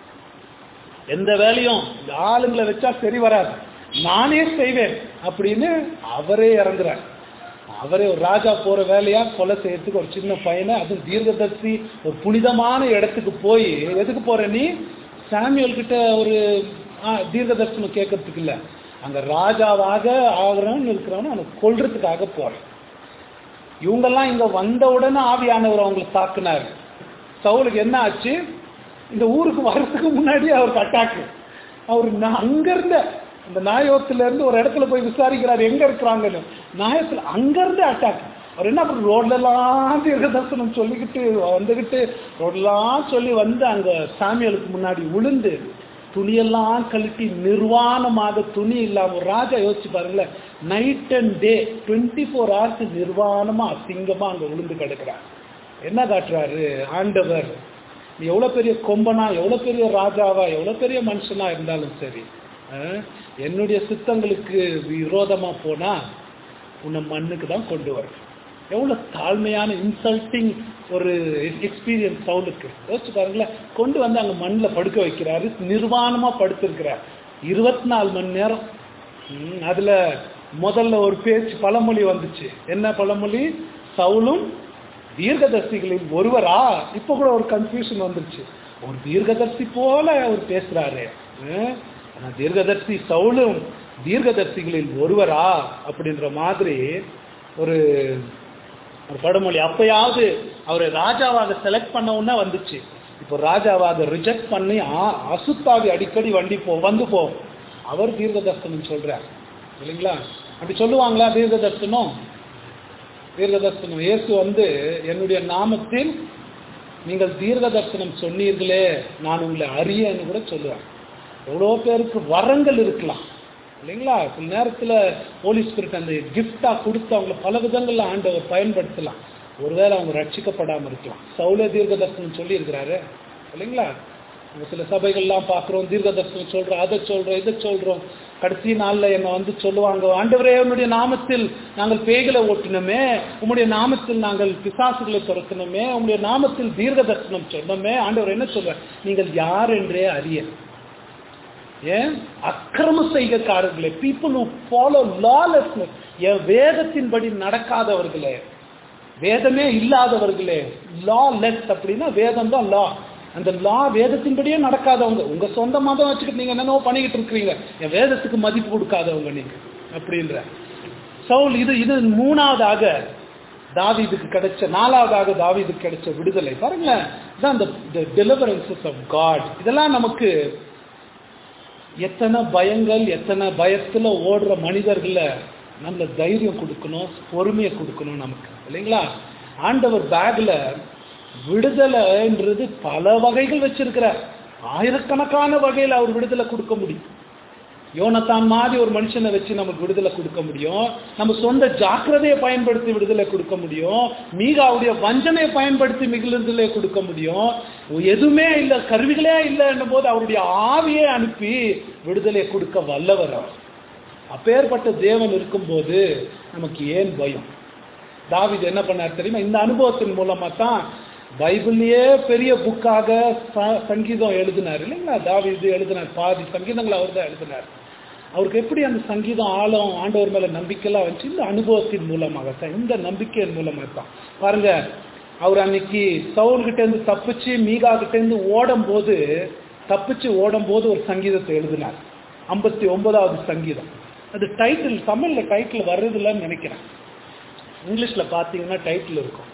எந்த வேலையும் இந்த ஆளுங்களை வச்சா சரி வராது, நானே செய்வேன் அப்படின்னு அவரே இறங்குறார். அவரே ஒரு ராஜா போற வேலையா கொலை செய்யறதுக்கு ஒரு சின்ன பையனை, அதுவும் தீர்க்கதரிசி ஒரு புனிதமான இடத்துக்கு போய், எதுக்கு போற நீ, சாமியல் கிட்ட ஒரு தீர்க்கதரிசனம் கேட்கறதுக்கு இல்ல, அங்க ராஜாவாக ஆகிறவன் இருக்கிறவன் அவனை கொல்றதுக்காக போறேன். இவங்கெல்லாம் இங்க வந்த உடனே ஆவியானவர் அவங்களை தாக்குனாரு. சவுலுக்கு என்ன ஆச்சு, இந்த ஊருக்கு வர்றதுக்கு முன்னாடி அவருக்கு அட்டாக்கு. அவர் அங்க இருந்த அந்த நாயோத்துல இருந்து ஒரு இடத்துல போய் விசாரிக்கிறாரு எங்க இருக்கிறாங்கன்னு. நாயத்துல அங்க இருந்து அட்டாக். அவர் என்ன பண்ண, ரோட்ல எல்லாம் தீர்க்கதரிசனம் சொல்லிக்கிட்டு வந்துகிட்டு ரோட்லாம் சொல்லி வந்து அங்க சாமியலுக்கு முன்னாடி விழுந்து துணியெல்லாம் கழட்டி நிர்வாணமாக, துணி இல்லாம, ஒரு ராஜா யோசிச்சு பாருங்களேன், நைட் அண்ட் டே 24 hours நிர்வாணமா அசிங்கமா அங்க விழுந்து கிடக்குறார். என்ன காட்டுறாரு ஆண்டவர், நீ எவ்வளவு பெரிய கொம்பனா, எவ்வளவு பெரிய ராஜாவா, எவ்வளவு பெரிய மனுஷனா இருந்தாலும் சரி, என்னுடைய சித்தங்களுக்கு விரோதமா போனா உன்னை மண்ணுக்கு தான் கொண்டு வரும். எவ்வளவு தாழ்மையான இன்சல்ட்டிங் ஒரு எக்ஸ்பீரியன்ஸ் சவுலுக்கு. யோசிச்சு பாருங்களேன், கொண்டு வந்து அங்க மண்ணில் படுக்க வைக்கிறாரு, நிர்வாணமா படுத்திருக்கிறார் 24 மணி நேரம். அதுல முதல்ல ஒரு பேச்சு பழமொழி வந்துச்சு. என்ன பழமொழி, சவுலும் தீர்க்கதரிசிகளில் ஒருவரா. இப்ப கூட ஒரு கன்ஃபியூஷன் வந்துருச்சு, ஒரு தீர்க்கதரிசி போல அவர் பேசுறாரு, தீர்க்கதரிசி சவுலும் தீர்க்கதரிசிகளில் ஒருவரா அப்படின்ற மாதிரி ஒரு பழமொழி. அப்பயாவது அவரை ராஜாவாக செலக்ட் பண்ணவுன்னா வந்துச்சு. இப்போ ராஜாவாக ரிஜெக்ட் பண்ணி அசுத்தாவி அடிக்கடி வந்து போகும். அவர் தீர்க்கதரிசனம் சொல்றார் இல்லைங்களா? அப்படி சொல்லுவாங்களா தீர்க்கதரிசனம்? இயேசு என்னுடைய நாமத்தில் நீங்கள் தீர்க்கதரிசனம் சொன்னீர்களே நான் உங்களை அறியன்னு கூட சொல்லுவாங்க. எவ்வளோ பேருக்கு வரங்கள் இருக்கலாம் இல்லைங்களா? சில நேரத்தில் ஹோலி ஸ்பிரிட் அந்த கிஃப்டா கொடுத்து அவங்களை பல விதங்கள்ல ஆண்டவர் பயன்படுத்தலாம். ஒருவேளை அவங்க ரட்சிக்கப்படாமல் இருக்கலாம். சவுலே தீர்க்கதரிசனம் சொல்லி இருக்கிறாரு இல்லைங்களா? நம்ம சில சபைகள்லாம் பார்க்குறோம், தீர்க்கதரிசனம் சொல்கிறோம், அதை சொல்கிறோம், இதை சொல்கிறோம். கடைசி நாளில் என்னை வந்து சொல்லுவாங்க, ஆண்டவரே உன்னுடைய நாமத்தில் நாங்கள் பேய்களை ஓட்டினோமே, உம்முடைய நாமத்தில் நாங்கள் பிசாசுகளை துரத்தினோமே, உம்முடைய நாமத்தில் தீர்க்கதரிசனம் சொன்னோமே. ஆண்டவர் என்ன சொல்ற, நீங்கள் யார் என்றே அறிய. ஏன் அக்கிரம செய்கைக்காரர்களே, பீப்புள் ஹூ ஃபாலோ லாலெஸ்னஸ், என் வேதத்தின்படி நடக்காதவர்களே, வேதமே இல்லாதவர்களே. லா லெஸ் அப்படின்னா வேதம் தான் லா. அந்த லா வேதத்தின்படியே நடக்காதவங்க, உங்க சொந்த மதம் வச்சுக்கிட்டு நீங்க என்னென்னவோ பண்ணிக்கிட்டு இருக்கிறீங்க, என் வேதத்துக்கு மதிப்பு கொடுக்காதவங்க நீங்க அப்படின்ற சவுல். இது மூணாவதாக தாவீதுக்கு கிடைச்ச, நாலாவதாக தாவீதுக்கு கிடைச்ச விடுதலை பாருங்களேன். இதான் the deliverances of God. இதெல்லாம் நமக்கு எத்தனை பயங்கள், எத்தனை பயத்துல ஓடுற மனிதர்களை நல்ல தைரியம் கொடுக்கணும், பொறுமையை கொடுக்கணும் நமக்கு, இல்லைங்களா? ஆண்டவர் பேக்ல விடுதலைன்றது பல வகைகள் வச்சிருக்கிறார். ஆயிரக்கணக்கான வகையில் அவர் விடுதலை கொடுக்க முடியும். யோனத்தான் மாதிரி ஒரு மனுஷனை வச்சு நமக்கு விடுதலை கொடுக்க முடியும். நம்ம சொந்த ஜாக்கிரதையை பயன்படுத்தி விடுதலை கொடுக்க முடியும். மீகாவுடைய வஞ்சனையை பயன்படுத்தி விடுதலை கொடுக்க முடியும். எதுவுமே இல்லை, கருவிகளே இல்லை என்னும் போது அவருடைய ஆவியை அனுப்பி விடுதலை கொடுக்க வல்லவர். அப்பேற்பட்ட தேவன் இருக்கும்போது நமக்கு ஏன் பயம்? தாவீது என்ன பண்ணார் தெரியுமா? இந்த அனுபவத்தின் மூலமா தான் பைபிள்லயே பெரிய புக்காக சங்கீதம் எழுதினார், இல்லைங்களா? தாவீது எழுதினார், பாதி சங்கீதங்களை அவர் தான் எழுதினார். அவருக்கு எப்படி அந்த சங்கீதம் ஆழம், ஆண்டவர் மேல நம்பிக்கைலாம் வந்துச்சு? இந்த அனுபவத்தின் மூலமாகத்தான், இந்த நம்பிக்கையின் மூலமாக தான். பாருங்க, அவர் அன்னைக்கு சவுல்கிட்ட இருந்து தப்பிச்சு மீகா கிட்ட இருந்து ஓடும் போது ஒரு சங்கீதத்தை எழுதினார், 59வது சங்கீதம். அது டைட்டில், தமிழ்ல டைட்டில் வர்றதில்லன்னு நினைக்கிறேன். இங்கிலீஷ்ல பாத்தீங்கன்னா டைட்டில் இருக்கும்.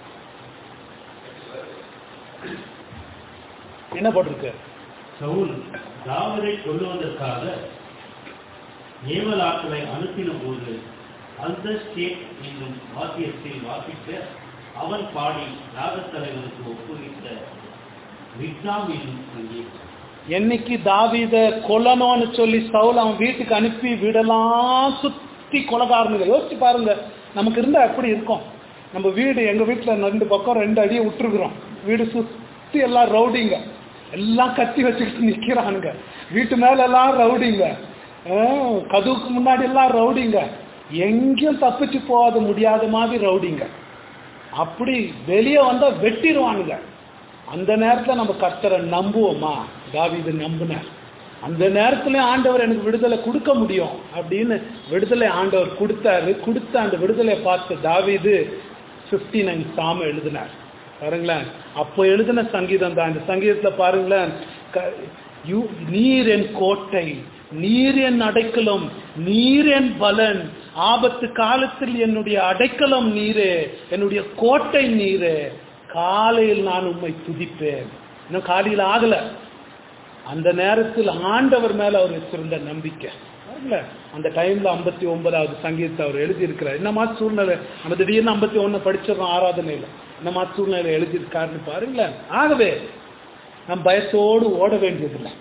என்ன போட்டிருக்கு? சவுல் தாவீதை கொல்லுவதற்காக ஏவலாட்களை அனுப்பின போது அந்த ஸ்டேட் என்னும் வாத்தியத்தில் வாசிக்க அவன் பாடி ராகத்தலைவருக்கு ஒப்புவித்த விக்னாம் என்னும் சங்கீதம். என்னைக்கு தாவீத கொல்லணும்னு சொல்லி சவுல் அவன் வீட்டுக்கு அனுப்பி வீடெல்லாம் சுத்தி கொலகாரனுங்க. யோசிச்சு பாருங்க, நமக்கு இருந்தா எப்படி இருக்கும்? நம்ம வீடு, எங்க வீட்டுல 2 பக்கம் 2 அடியை விட்டுருக்குறோம். வீடு சுத்தி எல்லாம் ரவுடிங்க, எல்லாம் கத்தி வச்சுக்கிட்டு நிக்கிறானுங்க. வீட்டு மேல எல்லாம் ரவுடிங்க, கதவுக்கு முன்னாடி எல்லாம் ரவுடிங்க, எங்கேயும் தப்பிச்சு போகாத முடியாத மாதிரி ரவுடிங்க. அப்படி வெளியே வந்தா வெட்டிடுவானுங்க. அந்த நேரத்துல நம்ம கர்த்தரை நம்புவோமா? தாவீது நம்பினார். அந்த நேரத்துல ஆண்டவர் எனக்கு விடுதலை கொடுக்க முடியும் அப்படின்னு விடுதலை ஆண்டவர் கொடுத்தாரு. கொடுத்த அந்த விடுதலையை பார்த்து தாவீது 59 சாம எழுதினார். பாருங்களேன், அப்போ எழுதின சங்கீதம் தான் இந்த சங்கீதத்துல. பாருங்களேன், நீர் என் கோட்டை, நீர் என் அடைக்கலம், நீர் என் பலன், ஆபத்து காலத்தில் என்னுடைய அடைக்கலம் நீரே, என்னுடைய கோட்டை நீரே, காலையில் நான் உம்மை துதிப்பேன். இன்னும் காலையில் ஆகல, அந்த நேரத்தில் ஆண்டவர் மேல அவர் வச்சிருந்த நம்பிக்கை. அந்த டைம்ல 59வது சங்கீதத்தை அவர் எழுதியிருக்கிறார். என்ன மாதிரி சூழ்நிலை, நம்ம திடீர்னு 51 படிச்சிடறோம் ஆராதனையில, என்ன மாதிரி சூழ்நிலை எழுதியிருக்காருன்னு பாருங்களேன். ஆகவே நம் பயத்தோடு ஓட வேண்டியதில்லை.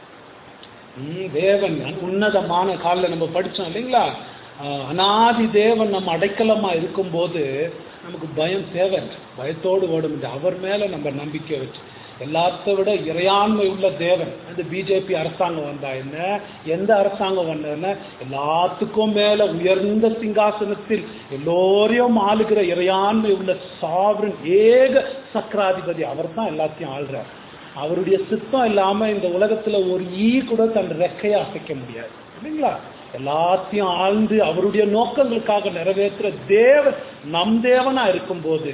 தேவன் உன்னதமான காலில் நம்ம படிச்சோம் இல்லைங்களா? அநாதி தேவன் நம்ம அடைக்கலமா இருக்கும் போது நமக்கு பயம் தேவை. பயத்தோடு ஓட முடியாது. அவர் மேல நம்ம நம்பிக்கை வச்சு, எல்லாத்த விட இறையாண்மை உள்ள தேவன். அந்த பிஜேபி அரசாங்கம் வந்தா என்ன, எந்த அரசாங்கம் வந்தா என்ன, எல்லாத்துக்கும் மேல உயர்ந்த சிங்காசனத்தில் எல்லோரையும் ஆளுகிற இறையாண்மை உள்ள சாவரன் ஏக சக்கராதிபதி அவர் தான் எல்லாத்தையும் ஆள்றார். அவருடைய சித்தம் இல்லாம இந்த உலகத்துல ஒரு ஈ கூட தன் ரெக்கையை அசைக்க முடியாது, இல்லைங்களா? எல்லாத்தையும் ஆழ்ந்து அவருடைய நோக்கங்களுக்காக நிறைவேற்றுற தேவன் நம் தேவனா இருக்கும் போது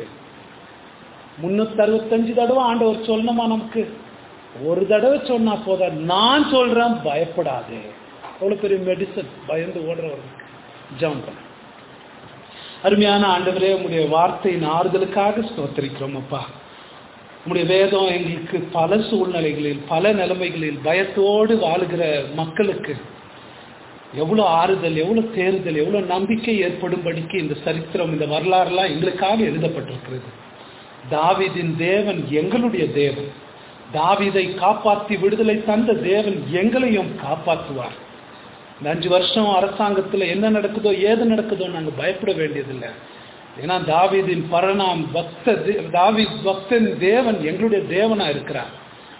365 தடவை ஆண்டவர் சொல்லணுமா? நமக்கு ஒரு தடவை சொன்னா போதா. நான் சொல்றேன், பயப்படாதே. அவ்வளவு பெரிய மெடிசன் பயந்து ஓடுறவர்களுக்கு. ஜெபம் பண்ண. அருமையான ஆண்டவரே, உங்களுடைய வார்த்தையின் ஆறுதலுக்காக ஸ்தோத்திரிக்கிறோம் அப்பா. உங்களுடைய வேதம் எங்களுக்கு பல சூழ்நிலைகளில், பல நிலைமைகளில் பயத்தோடு வாழுகிற மக்களுக்கு எவ்வளவு ஆறுதல், எவ்வளவு தேறுதல், எவ்வளவு நம்பிக்கை ஏற்படும்படிக்கு இந்த சரித்திரம், இந்த வரலாறுலாம் எங்களுக்காக எழுதப்பட்டிருக்கிறது. தாவீதின் தேவன் எங்களுடைய தேவன். தாவீதை காப்பாற்றி விடுதலை தந்த தேவன் எங்களையும் காப்பாற்றுவார். இந்த 5 வருஷம் அரசாங்கத்தில் என்ன நடக்குதோ ஏது நடக்குதோ நாங்கள் பயப்பட வேண்டியதில்லை. ஏன்னா தாவீதின் பரணாம் தாவீத் பக்தன் தேவன் எங்களுடைய தேவனா இருக்கிறார்.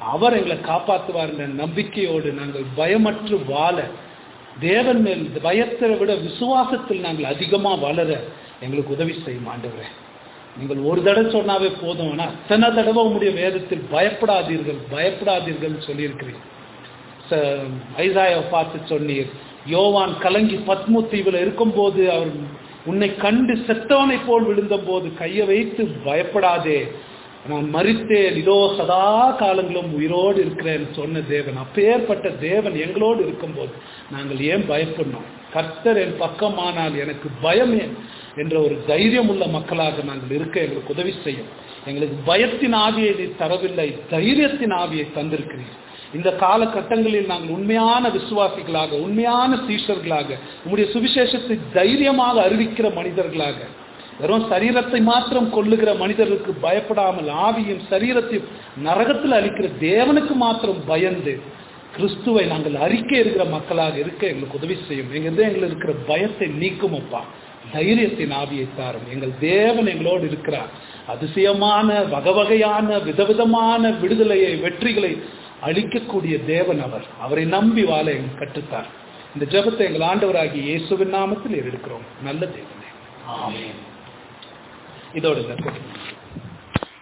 அவர் எங்களை காப்பாற்றுவார் என்ற நம்பிக்கையோடு நாங்கள் பயமற்று வாழ, தேவன் மேல் பயத்தை விட விசுவாசத்தில் நாங்கள் அதிகமாக வளர எங்களுக்கு உதவி செய்யும் ஆண்டவரே. நீங்கள் ஒரு தடவை சொன்னாவே போதும், ஆனால் அத்தனை தடவை உங்களுடைய வேதத்தில் பயப்படாதீர்கள் பயப்படாதீர்கள் சொல்லியிருக்கிறீங்க. ஐசாயாவை பார்த்து சொன்னீர், யோவான் கலங்கி பத்மு தீவில் இருக்கும்போது அவர் உன்னை கண்டு செத்தவனை போல் விழுந்த போது கையை வைத்து பயப்படாதே, நான் மரித்தேன், இதோ சதா காலங்களும் உயிரோடு இருக்கிறேன் சொன்ன தேவன், அப்பேற்பட்ட தேவன் எங்களோடு இருக்கும்போது நாங்கள் ஏன் பயப்படணும்? கர்த்தர் என் பக்கமானால் எனக்கு பயமே என்ற ஒரு தைரியம் உள்ள மக்களாக நாங்கள் இருக்க எங்களுக்கு உதவி செய்யும். எங்களுக்கு பயத்தின் ஆவியை நீ தரவில்லை, தைரியத்தின் ஆவியை தந்திருக்கிறீர். இந்த காலகட்டங்களில் நாங்கள் உண்மையான விசுவாசிகளாக, உண்மையான சீஷர்களாக, உம்முடைய சுவிசேஷத்தை தைரியமாக அறிவிக்கிற மனிதர்களாக, வெறும் சரீரத்தை மாத்திரம் கொள்ளுகிற மனிதர்களுக்கு பயப்படாமல் ஆவியும் சரீரத்தையும் நரகத்தில் அளிக்கிற தேவனுக்கு மாத்திரம் பயந்து கிறிஸ்துவை நாங்கள் அறிக்கை இருக்கிற மக்களாக இருக்க எங்களுக்கு உதவி செய்யும். எங்களுக்கு இருக்கிற பயத்தை நீக்கும் அப்பா, தைரியத்தின் ஆவியை தாரும். எங்கள் தேவன் எங்களோடு இருக்கிறார். அதிசயமான வகைவகையான விதவிதமான விடுதலையை வெற்றிகளை அளிக்கக்கூடிய தேவன் அவர். அவரை நம்பி வாழ எங்களுக்கு கற்றுத்தார். இந்த ஜெபத்தை எங்கள் ஆண்டவராகிய இயேசுவின் நாமத்தில் எடுக்கிறோம். நல்ல தேவனே, ஆமென். இதோடு